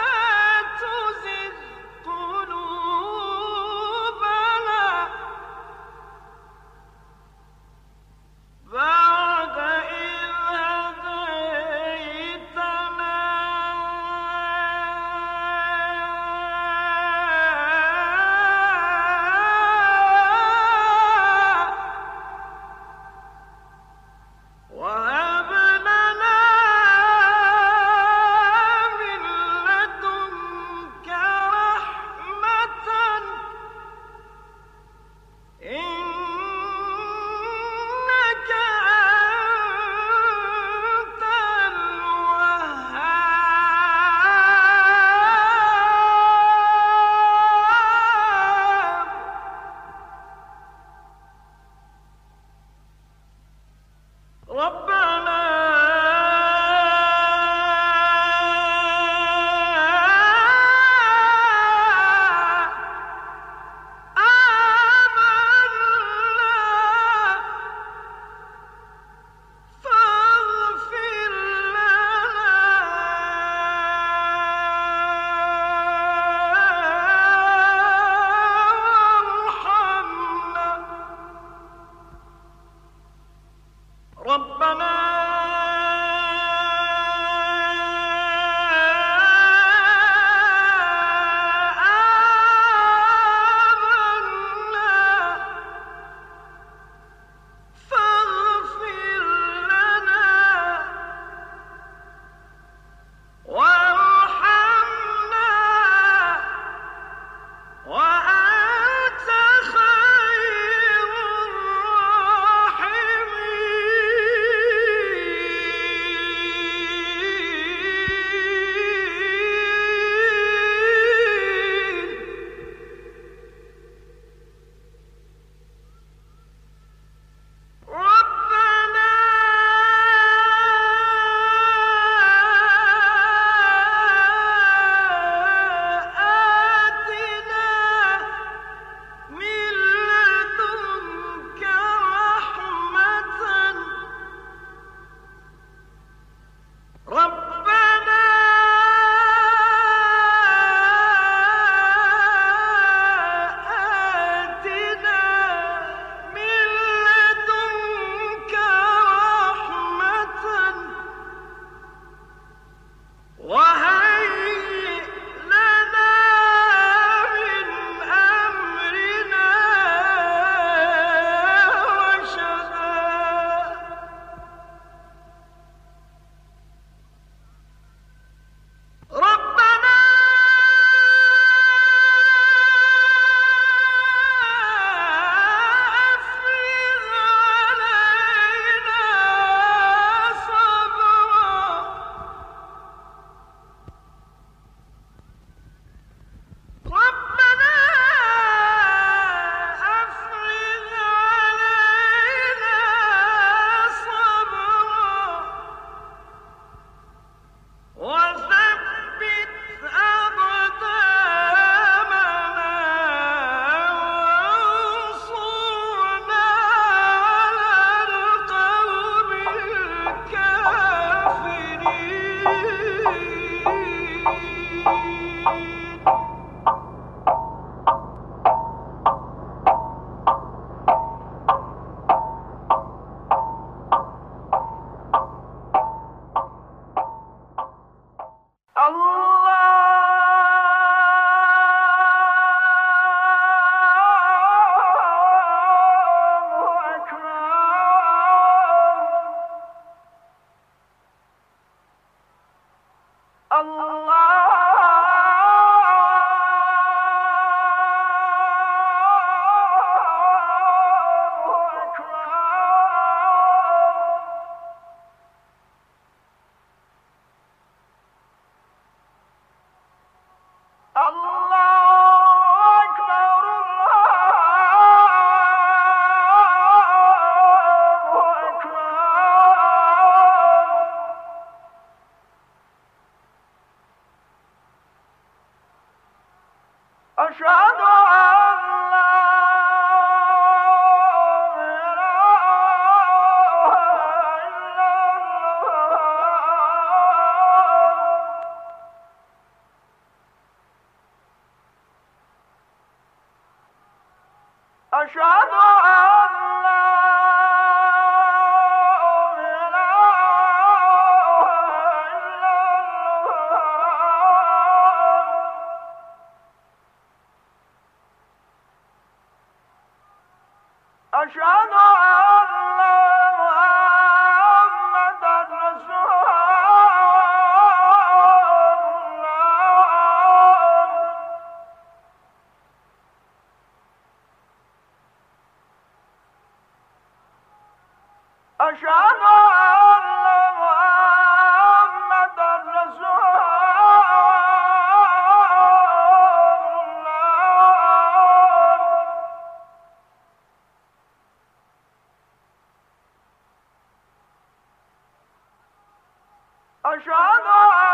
أشهد أن لا أشهد أن محمدًا رسول الله أشهد أن محمدًا رسول أشهد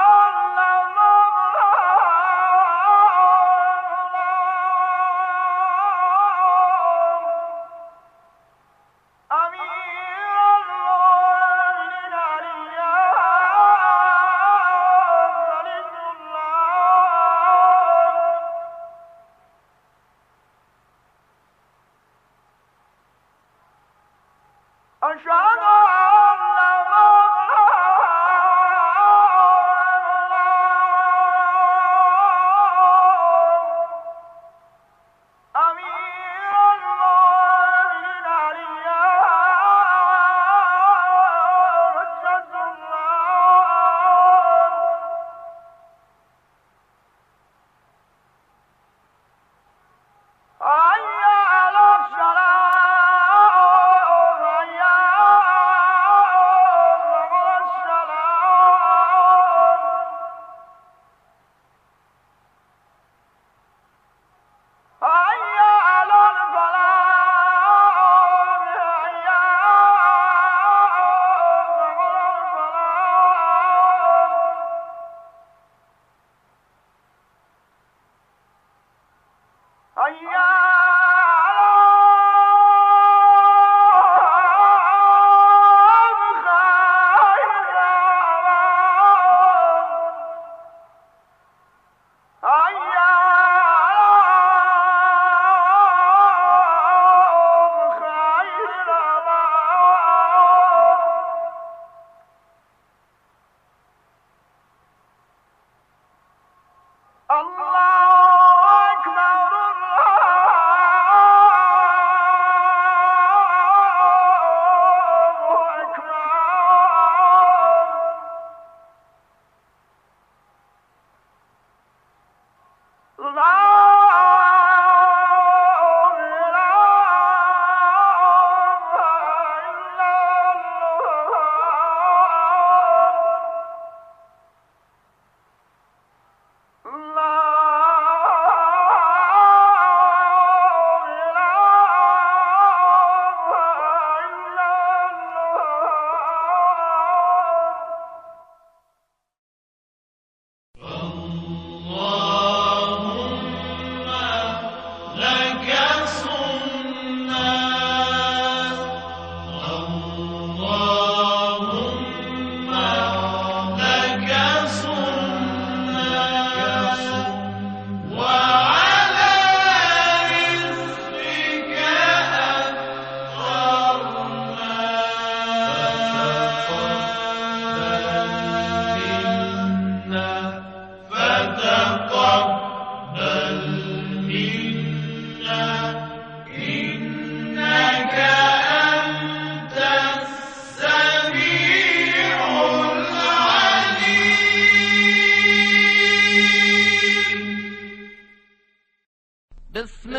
بسم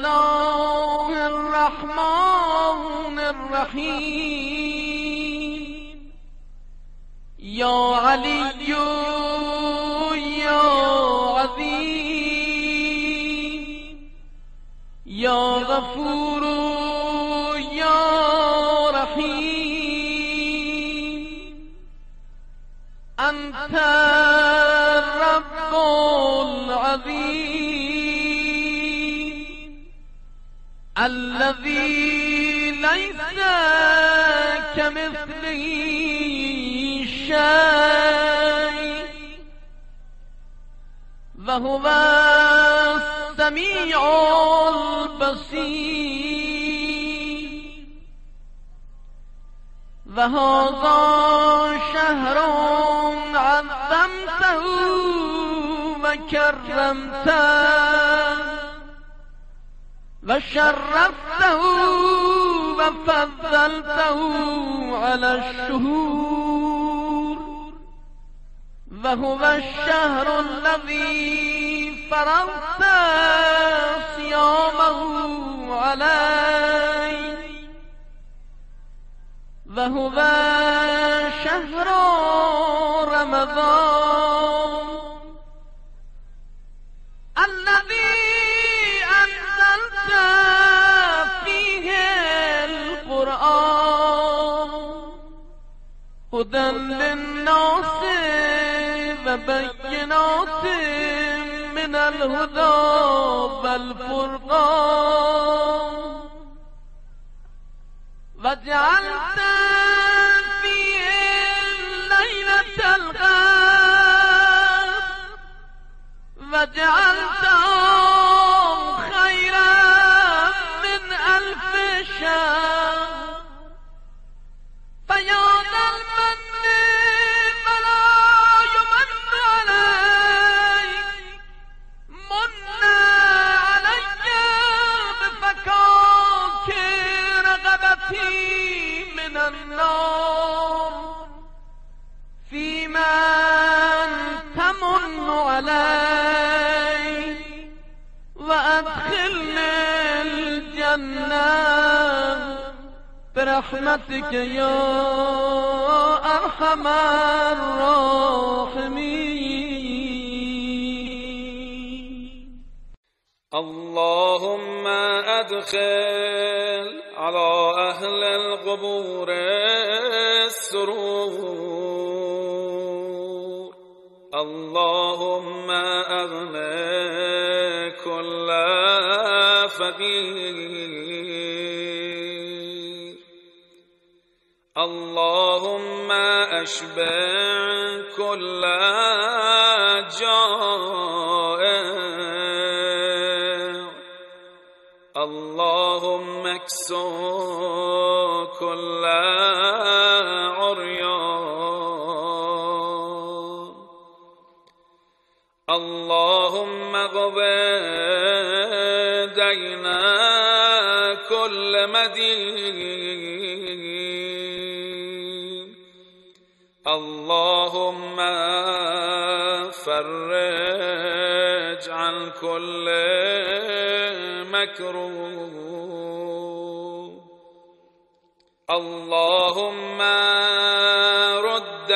الله الرحمن الرحیم یا علی یا عظیم یا غفور یا رحیم انت رب العظیم الذي ليس كمثله شيء وهو السميع البصير وهذا شهر عظمته وكرمته وشرفته وفضلته على الشهور وهو الشهر الذي فرضت صيامه عليه وهو شهر رمضان الذي أنزلت فيه القرآن هدى للناس وبينات من الهدى والفرقان وجعلت فيه ليلة القدر وجعلته خيرا من 1000 شهر فيا ذا المن فلا يمن عليك من علي بفكاك رغبتي من النار فيمن تمن علي وأدخلني الجنة برحمتك يا أرحم الراحمين. اللهم أدخل على أهل القبور السرور. اللهم أغنى كل فقير. اللهم أشبع كل جائع. اللهم اكسو كل عريان. اللهم اقض دين كل مدين. اللهم فرج عن كل مكروه. اللهم رد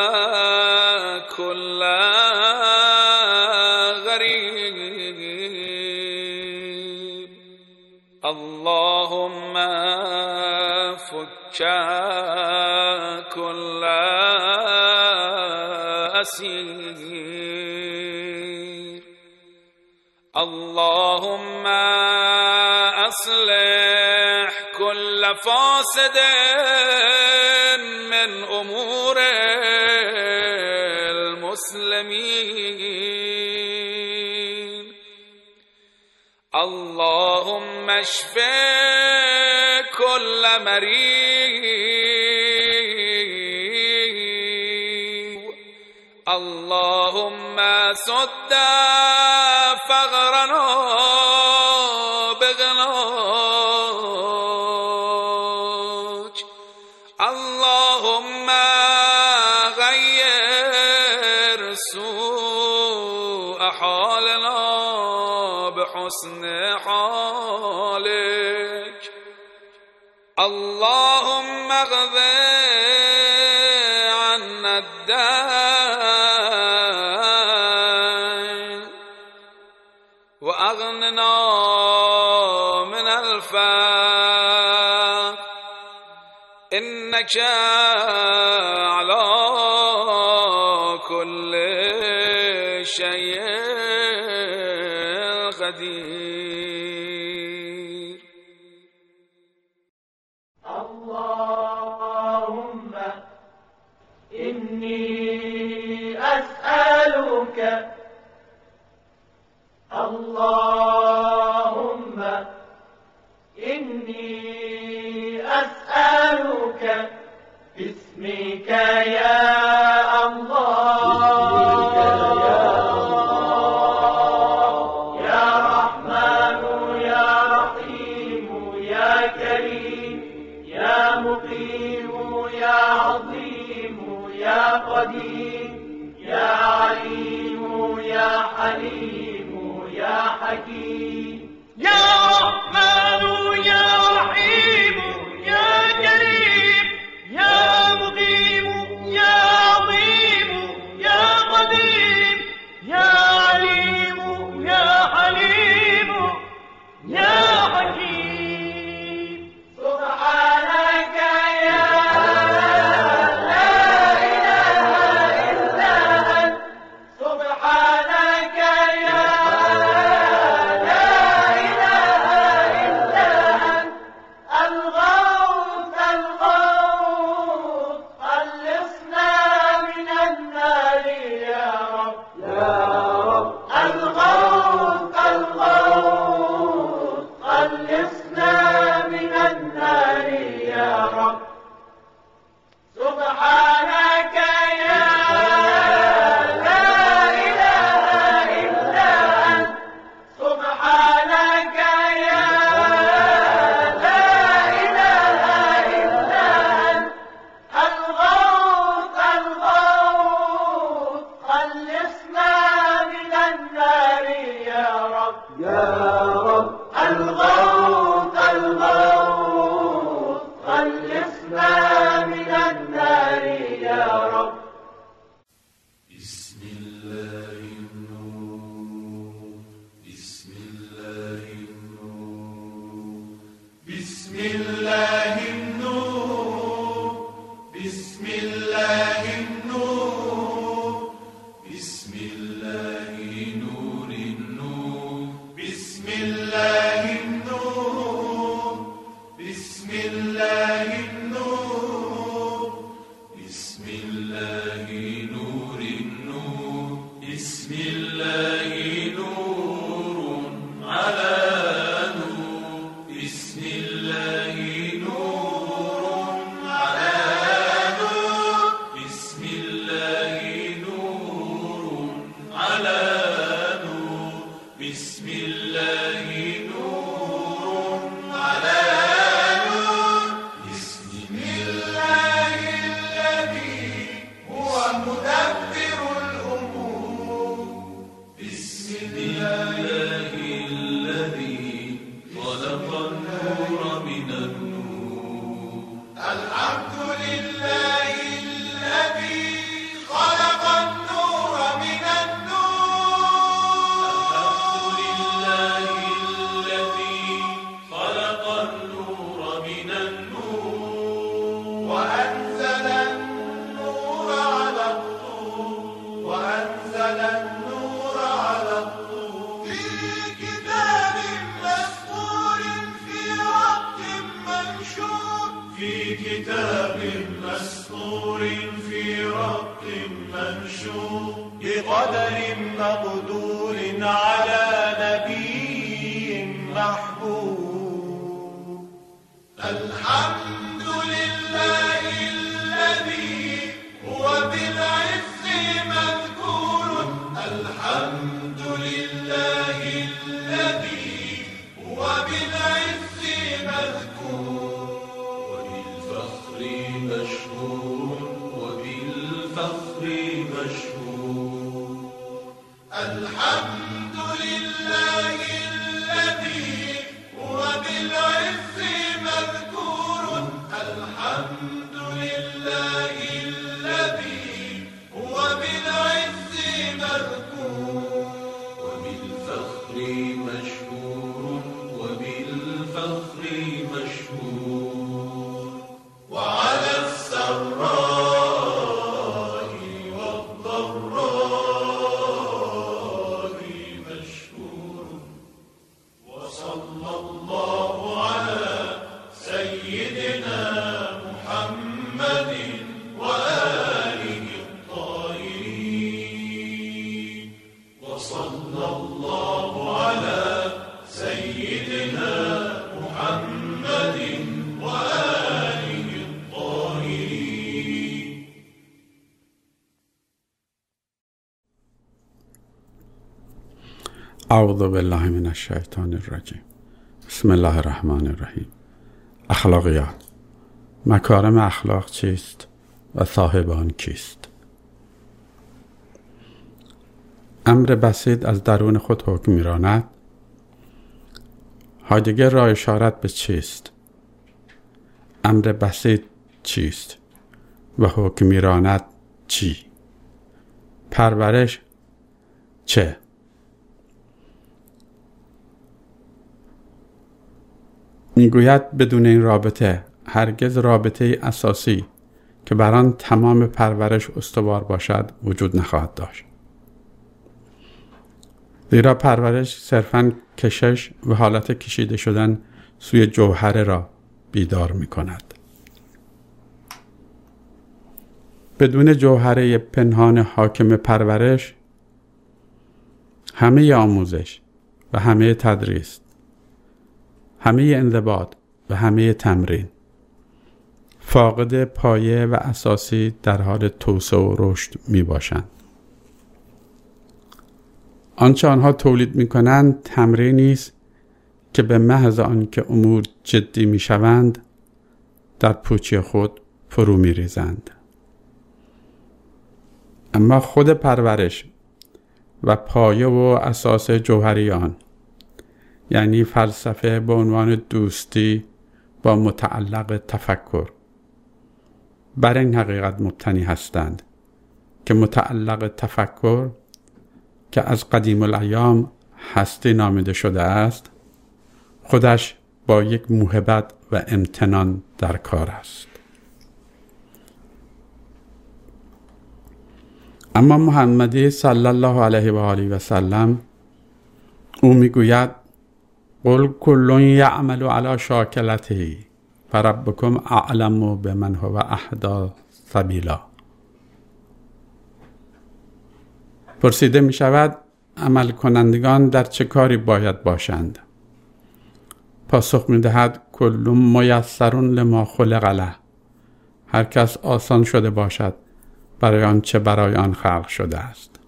كل غريب. اللهم فك كل أسير. اللهم أصلح كل فاسد من أمور المسلمين. اللهم اشف كل مريض. اللهم سد فقرنا بغناك. اللهم غير سوء حالنا بحسن حالك. اللهم اغض عنا الدين وأغننا من الفقر. إنك على كل شيء قدير. اللهم إني أسألك اللهم إني أسألك باسمك يا الله يا رحمن يا رحيم يا كريم يا مقيم يا عظيم يا قديم يا عليم يا حليم يا حكيم يا رحمن يا رحيم يا كريم يا مقيم يا عظيم يا قديم يا عليم يا حليم يا حكيم سبحانك يا لا إله إلا أنت سبحانك يا لا إله إلا أنت الغوث الغوث خلصنا من النار يا رب الغوث الغوث خلصنا من النار يا رب سبحانك يا لا إله إلا أنت سبحانك يا لا إله إلا أنت الغوث الغوث خلصنا من النار يا رب الغوث الغوث خلصنا من النار يا رب بسم الله النور بسم الله النور بسم الله النور بسم الله النور بسم الله نور النور بسم الله النور بسم الله النور بسم الله نور النور بسم الله نور على نور بسم الله نور على نور بسم الله نور على نور بسم الله نور على نور بسم الله الذي هو مدبر الأمور بسم الله الذي خلق النور من النور الحمد لله الذي خلق النور من النور الحمد لله الذي خلق النور من النور وأنزل النور على الطور وأنزل النور على الطور في كتاب مسطور في رق منشور في كتاب مسطور في رق منشور بقدر مقدور على نبي محبوب الحمد لله الذي هو بالعز مذكور الحمد لله الذي هو بالعز مذكور وبالفخر مشهور وبالفخر مشهور الحمد لله الذي هو بالعز مذكور الحمد لله الذي هو بالعز مذكور وبالفخر مشهور وبالفخر مشهور وعلى السراء والضراء مشهور وصلى الله على سيدنا محمد وآله الطاهرين وصلى الله على سيدنا محمد وآله الطاهرين اعوذ بالله من الشیطان الرجیم. بسم الله الرحمن الرحیم. اخلاقیات. مکارم اخلاق چیست و صاحب آن کیست؟ امر بسیط از درون خود حکم می‌راند. هایدگر را اشارت به چیست؟ امر بسیط چیست و حکم می‌راند چی؟ پرورش چه؟ میگوید بدون این رابطه هرگز رابطه اساسی که بر آن تمام پرورش استوار باشد وجود نخواهد داشت. زیرا پرورش صرفاً کشش و حالت کشیده شدن سوی جوهره را بیدار می کند. بدون جوهره پنهان حاکم پرورش همه آموزش و همه تدریس، همه انضباط و همه تمرین فاقد پایه و اساسی در حال توسعه و رشد می باشند. آنچه آنها تولید می کنند تمرینی است که به محض آنکه امور جدی می شوند در پوچی خود فرو می ریزند. اما خود پرورش و پایه و اساس جوهری آن، یعنی فلسفه به عنوان دوستی با متعلق تفکر، بر این حقیقت مبتنی هستند که متعلق تفکر که از قدیم الایام هستی نامیده شده است خودش با یک موهبت و امتنان در کار است. اما محمدی صلی الله علیه و آله و سلم او میگوید قل کل یعمل علی شاکلته فربکم اعلم بمن هو اهدی سبیلا. پرسیده می شود عمل کنندگان در چه کاری باید باشند؟ پاسخ می دهد کل میسر لما خلق له. هر کس آسان شده باشد برای آنچه برای آن خلق شده است.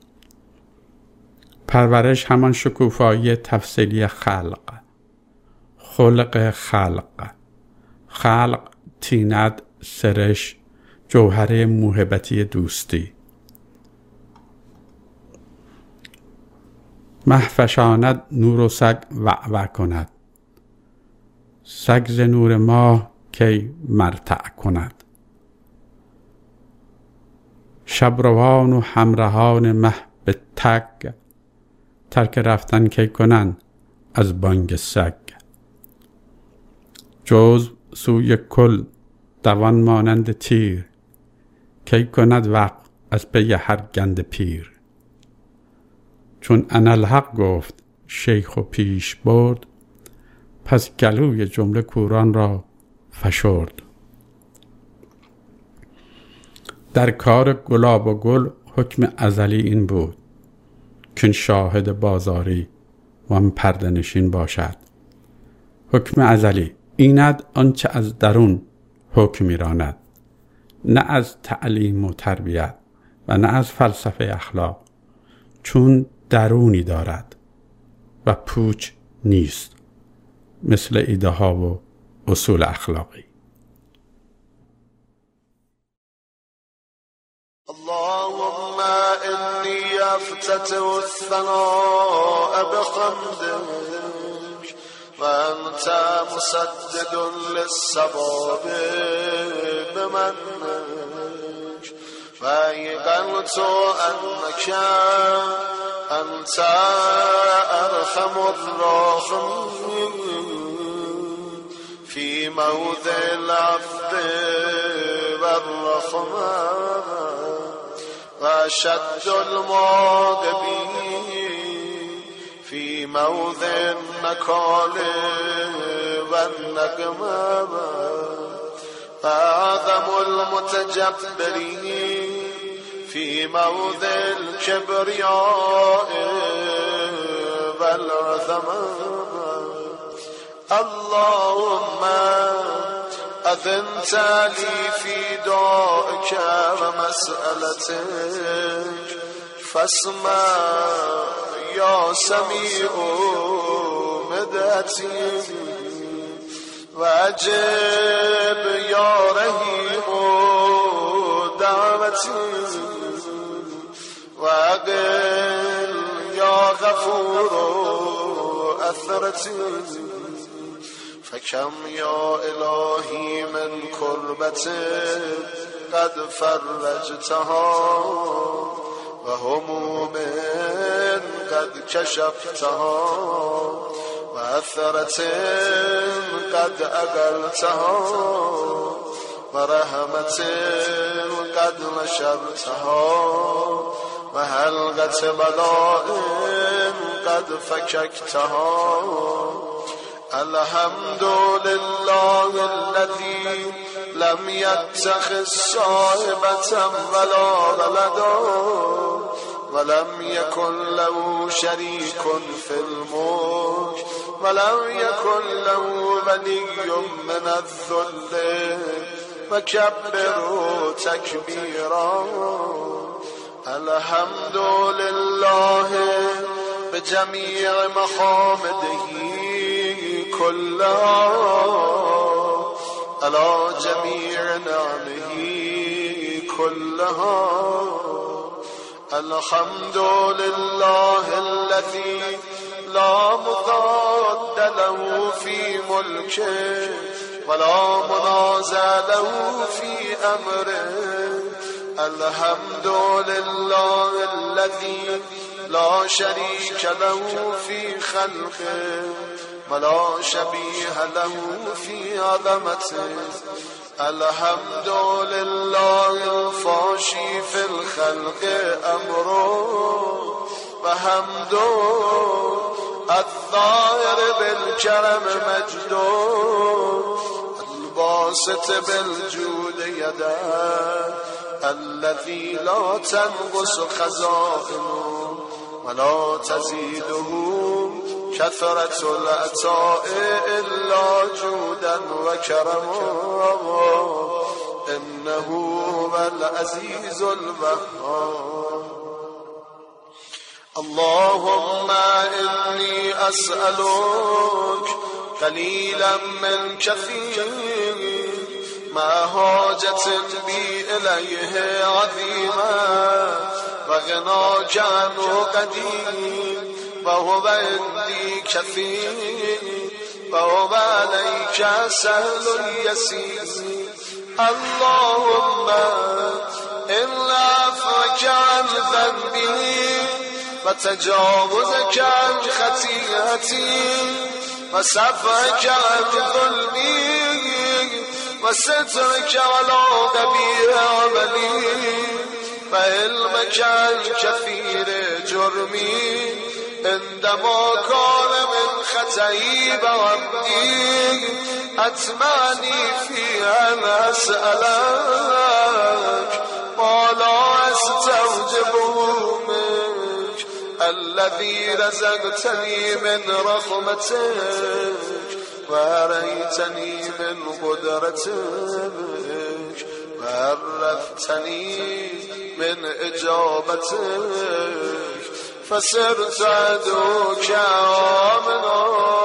پرورش همان شکوفایی تفصیلی خلق، خلق خلق، خلق تیند سرش جوهره موهبتی دوستی. محفشاند نور و سگ وعوع کند، سگ ز نور ماه کی مرتع کند. شبروان و همراهان مه به تگ، ترک رفتن کی کنند از بانگ سگ. جزو سوی کل دوان مانند تیر، کی کند وقت از پی هر گند پیر. چون انالحق گفت شیخ و پیش برد، پس گلوی جمله کوران را فشرد. در کار گلاب و گل حکم ازلی این بود که شاهد بازاری و هم پرده نشین باشد. حکم ازلی ایند آنچه از درون حکم میراند، نه از تعلیم و تربیت و نه از فلسفه اخلاق، چون درونی دارد و پوچ نیست، مثل ایده ها و اصول اخلاقی. اللهم إني أفتتح الثناء بحمدك وأنت مسدد للصواب بمنك وأيقنت أنك أنت أرحم الراحمين في موضع العفو والرحمة وأشد المعاقبين في موضع النكال والنقمة وأعظم المتجبرين في موضع الكبرياء والعظمة. اللهم أذنت لي في دعائك ومسألتك فاسمع یا سمیع مدتی و عجب یا رحیم دعوتی و عقل یا غفور اثرتی فکم یا الهی من کربت قد فرجتها و هموم قد کشفتها و اثرت قد اقلتها و رحمت قد نشرتها و حلقت بلاء قد فککتها الحمد لله الذي لم يتخذ صاحبة ولا ولدا ولم يكن له شريك في الملك ولم يكن له ولي من الذل وكبره تكبيرا الحمد لله بجميع محامده كلها على جميع نعمه كلها الحمد لله الذي لا مضاد له في ملكه ولا منازع له في أمره الحمد لله الذي لا شريك له في خلقه ولا شبيه له في عظمته الحمد لله الفاشي في الخلق أمره وحمده الظاهر بالكرم مجده الباسط بالجود يده الذي لا تنقص خزائنه ولا تزيده كثرة العطاء إلا جودا وكرما إنه هو العزيز الوهاب اللهم إني أسألك قليلا من كثير ما حاجة بي إليه عظيمة وغناك عنه قديم وهو عندي كثير وهو عليك سهل يسير اللهم إن عفوك عن ذنبي وتجاوزك عن خطيئتي وصفحك عن ظلمي وسترك على كبير عملي وعلمك عن كثير جرمي عندما كان من خطئي بعمدي أتمني في أن أسألك ما لا أستوجبه منك الذي رزقتني من رحمتك وأريتني من قدرتك وعرفتني من إجابتك فصرت أدعوك آمنا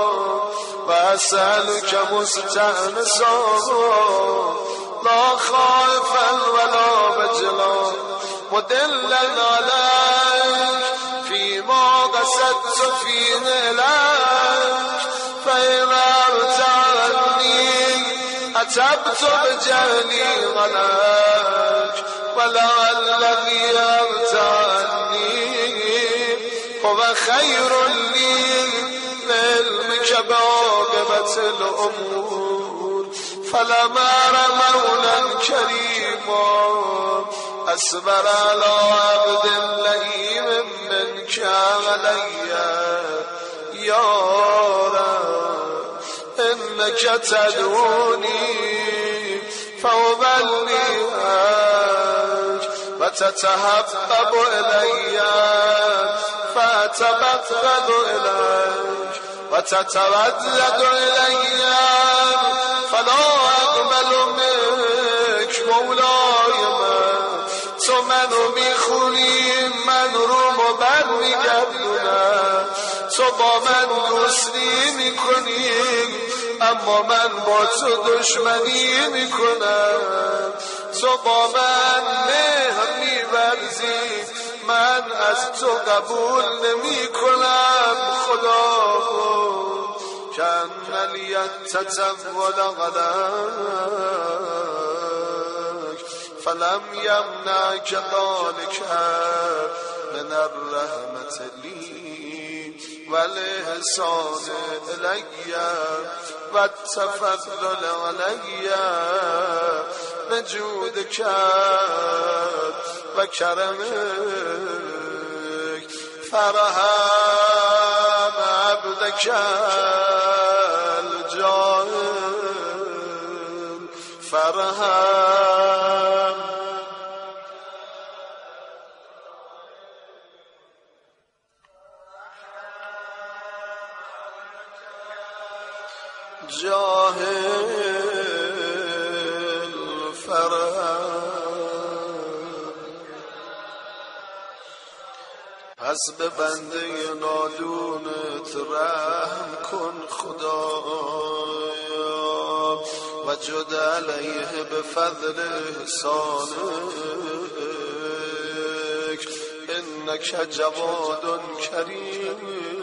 وأسألك مستأنسا لا خائفا ولا وجلا مدلا عليك فيما قصدت فيه إليك فإن أرتعني أتبت بجهلي عليك ولعل الذي أرتعني هو خير لي لعلمك بعاقبة الأمور فلما رمونا كريما أصبر على عبد لئيم منك علي يا رب إنك تدعوني فأبلغك وتتحبب إلي فأتبغض إليك وتتردد إلي فلا أقبل منك مولاي من تو منو میخونی من رو بر میگردونم. تو با من دوستی میکنی اما من با تو دشمنی میکنم. تو با من مهر میورزی من از تو قبول نمی کنم. خدا کن علیت تتول غلق فلم یمنعک ذلک من الرحمت لی والاحسان الی والتفضل علی بجودک و کرمک فرحم عبدک الجاهل فرحم جاهل فرحم. پس به بنده نادونت رحم کن خدایا و جد علیه به فضل احسانک انک جواد کریم.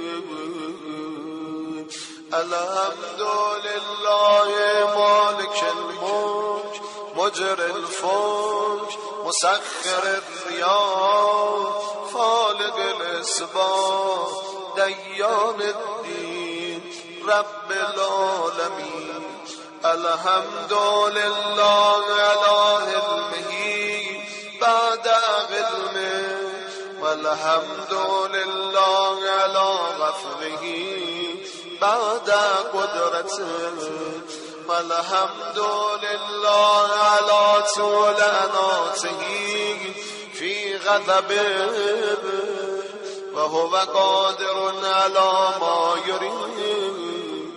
الحمدلله مالک الملک مجر الفلک مسخر الریاح خالق الاسباح دیان الدین رب العالمین. الحمدلله علی علمه بعد علمه والحمدلله علی غفره بعد قدرته والحمدلله علی طول اناته فی غضبه و هو قادر علی ما یرید.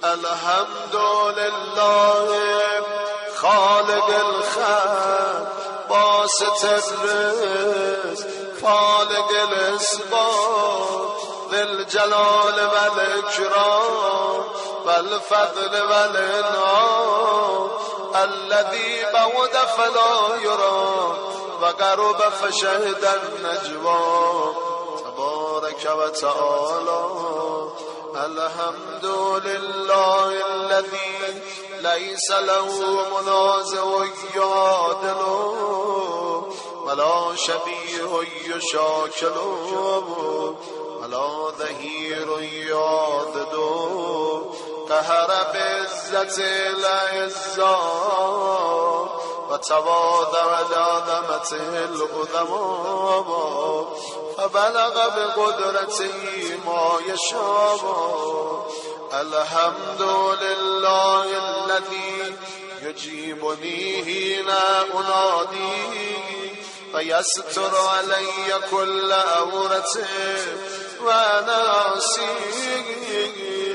الحمدلله خالق الخلق باسط الرزق خالق الاسباب ذوالجلال والاکرام والفضل والانعام الذي بعد فلا يرى وقرب فشهد النجوى تبارك وتعالى. الحمد لله الذي ليس له منازع يعادله ولا شبيه يشاكله ولا ظهير يعاضده قهر بعزة الأعزاء وتواضع لعظمته العظماء فبلغ بقدرته ما يشاء. الحمد لله الذي يجيبني حين أنادي فيستر علي كل عورة وأنا أسيء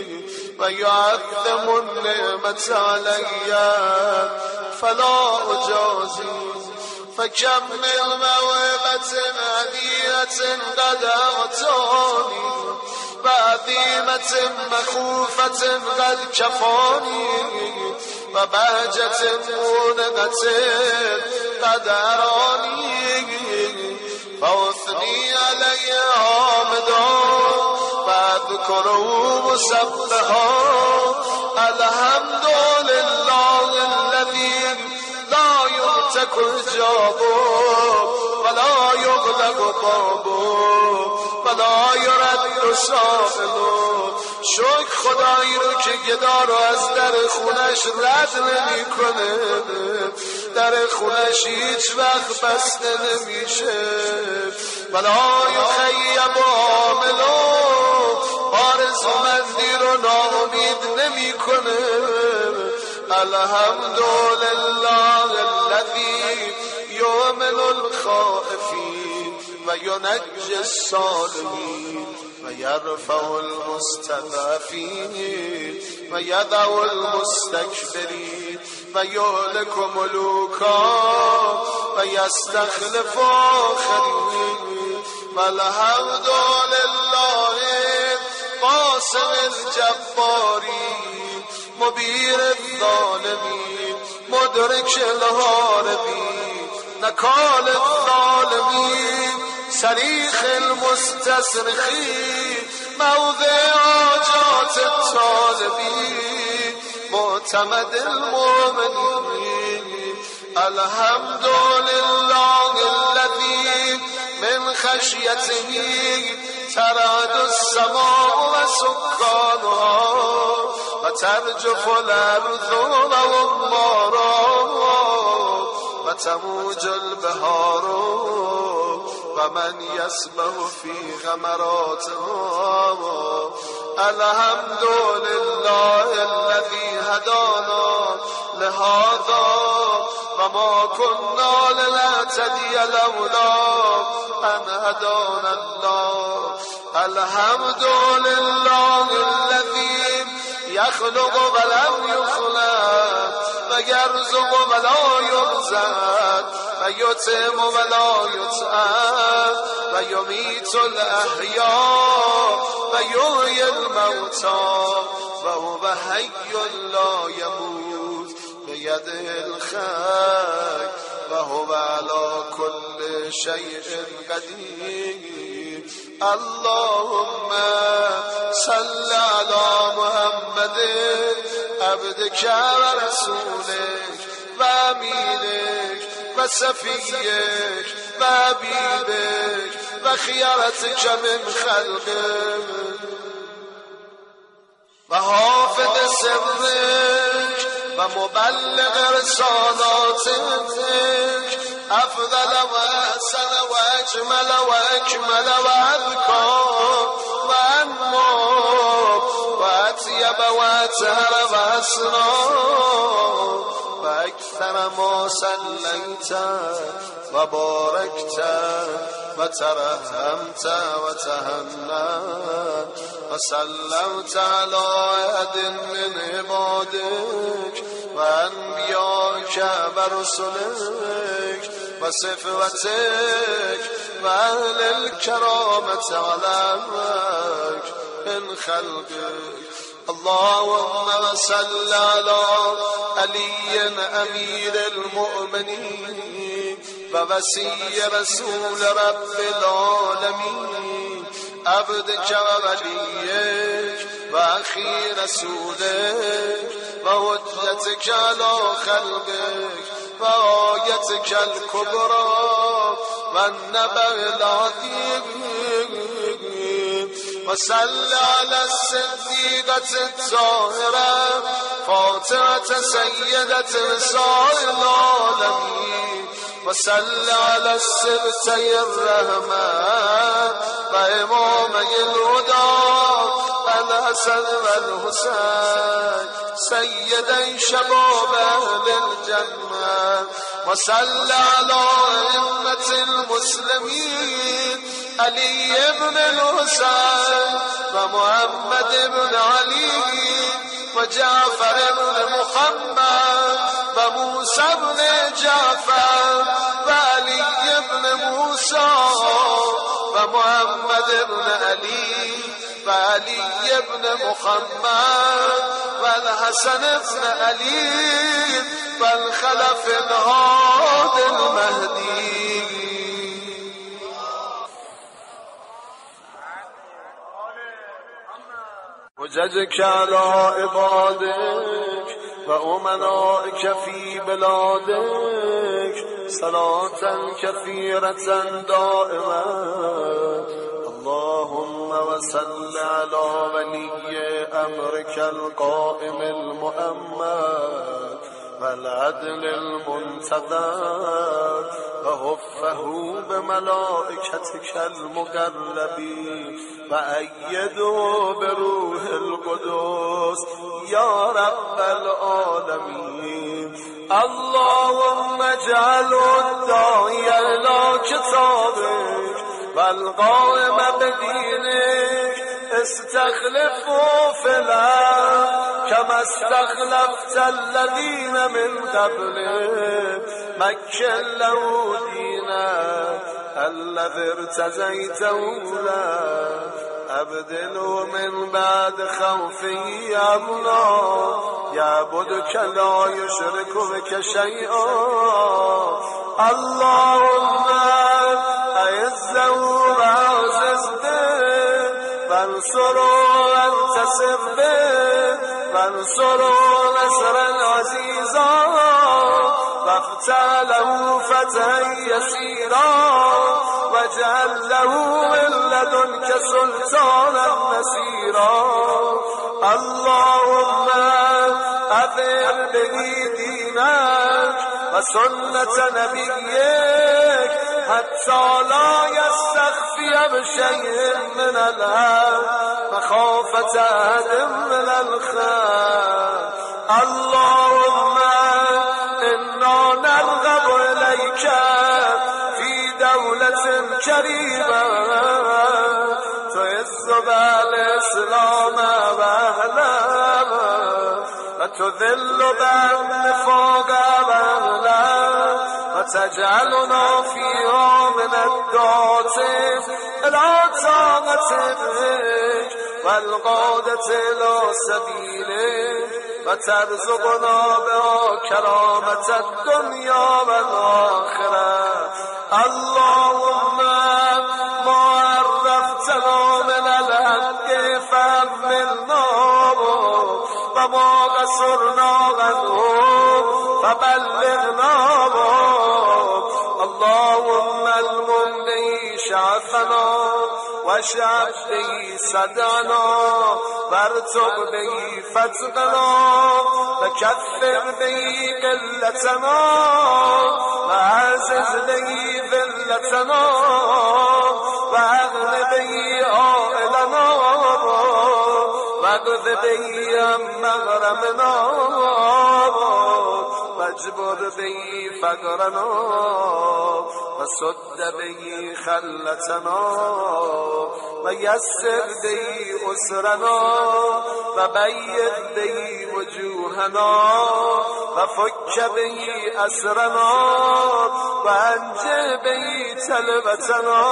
ويعظم النعمة علي فلا أجازي. فكم من موهبة هدية قد أعطاني وعظيمة مخوفة قد كفاني وبهجة مونقة قد أراني فأثني علي حامدا وأذكره مسبحا. الحمد لله الذي لا يمتك حجابه ولا يغلق بابه ولا يرد سائله. شکر خدایی رو که گدا رو از در خونش رد نمی کنه. در خونش هیچ وقت بسته نمیشه. ولا یخیب عاملو آرزومندی رو ناامید نمی کنه. الحمدلله الذي یؤمن الخائفین و ینجی الصالحین و یرفع المستضعفین و یدع المستکبرین و یهلک ملوکا و یستخلف آخرین والحمد لله قاسم الجباری مبیر الظالمین مدرک الهاربین نکال الظالمین صریخ المستصرخین موضع حاجات الطالبین معتمد المؤمنین الحمد لله الذي من خشيته ترعد السماء وسكانها وترجف الأرض وغبارها وتموج البحار ومن يسبح في غمراتها الحمد لله الذي هدانا لهذا وما كنا لنهتدي لولا أن هدانا الله الحمد لله الذي يخلق ولم يخلق ويرزق ولا يرزق ويطعم ولا يطعم ويميت الأحياء ويحيي الموتى وهو حي لا يموت بيده الخير وهو على كل شيء قدير اللهم صل على محمد عبدك ورسولك وأمينك وصفيك وحبيبك وخيرتك من خلقك وحافظ سرك ومبلغ رسالاتك أفضل وأحسن وأجمل وأكمل وأذكى وأنمى وأطيب وأطهر وأسرى وأكثر ما صليت وباركت وترحمت وتهنأت وسلمت على أحد من عبادك وأنبيائك ورسلك وصفوتك وأهل الكرامة عليك من خلقك اللهم صل على علي أمير المؤمنين ووسي رسول رب العالمين عبدك ووليك وأخي رسولك وحجتك على خلقك وآيتك الكبرى والنبأ العظيم وصل على الصديقة الطاهرة فاطمة سيدة نساء العالمين وصل على السبتي الرحمن وإمامي الهدى الحسن والحسين سيدي شباب أهل الجنة وصل على أئمة المسلمين علي بن الحسين ومحمد بن علي وجعفر بن محمد وموسى بن جعفر وعلي بن موسى ومحمد بن علي وعلي بن محمد والحسن بن علي والخلف الهادي المهدي حججك على عبادك وأمنائك في بلادك صلاة كثيرة دائمة اللهم وصل على ولي أمرك القائم المؤمن والعدل المنتظر وهفه بملائكتك المقربين وأيده بروح القدس يا رب العالمين اللهم اجعل الداعي إلى كتابك والقائم بدينك استخلفه في الأرض كما استخلفت الذين من قبلك مكن له دينا الذي ارتزيته له أبدله من بعد خوفي أمنا يعبدك لا يشرك بك شيئا اللهم أعزه وأعزز به وانصره وانتصر به وانصره نصرا عزيزا وافتح له فتحا يسيرا واجعل له من لدنك سلطانا نصيرا اللهم أظهر به دينك وسنة نبيك حتى لا يستخفي بشيء من الحق مخافة أحد من الخير اللهم إنا نرغب إليك في دولة كريمة تعز بها الإسلام وأهله وتذل بها النفاق وأهله وتجعلنا فيها من الدعاة إلى طاعتك والقادة إلى سبيلك وترزقنا بها كرامة الدنيا والآخرة اللهم ما عرفتنا من الحق فأملنا وما قصرنا عنه فبلغنا اللهم المن به شعفنا واشعب به صدعنا وارتق به فتقنا وكفر به قلتنا وعزز به ذلتنا واغن به عائلنا واقض به عن مغرمنا واجبر به فقرنا وسد به خلتنا ويسر به أسرنا وبيض به وجوهنا وفك به أسرنا وأنجه به تلبتنا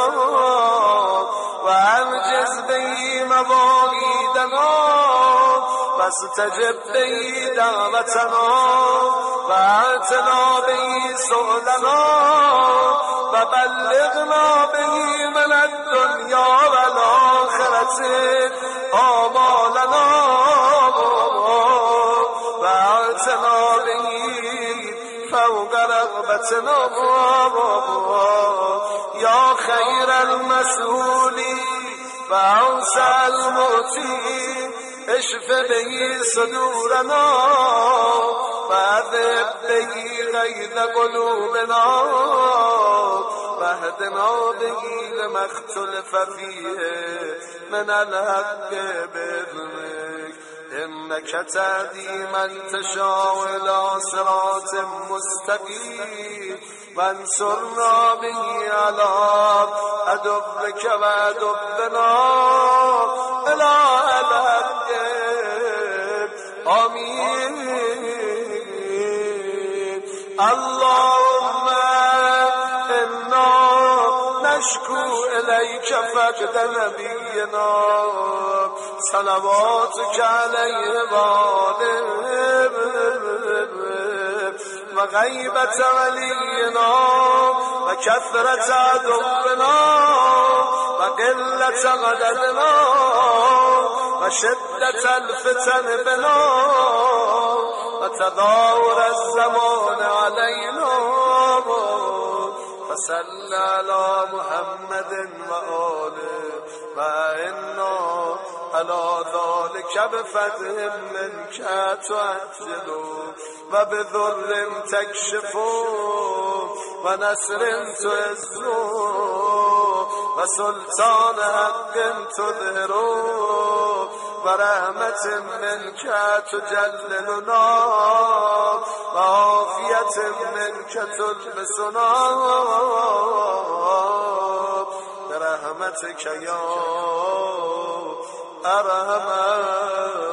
وأنجز به مواعيدنا واستجب به دعوتنا وآتنا به سؤلنا وبلغنا به من الدنيا والآخرة آمالنا وآتنا به فوق رغبتنا يا خير المسؤولين وأوسع المعطين اشف به صدورنا وأذهب به غيظ قلوبنا واهدنا به لما اختلف فيه من الحق بإذنك إنك تهدي من تشاء إلى صراط مستقيم وانصرنا به على عدوك وعدونا إلى الحق آمين اللهم إنا نشكو إليك فقد نبينا صلواتك عليه وآله وغيبة ولينا وكثرة عدونا وقلة غددنا وشدة الفتن بنا وتداور الزمان علينا فصل على محمد وآله وإنا على ذلك بفتح منك تعجل وبذر تكشف ونصر تعز وسلطان حق تظهر ورحمة منك تجللنا وعافية منك تلبسنا برحمتك يا أرحم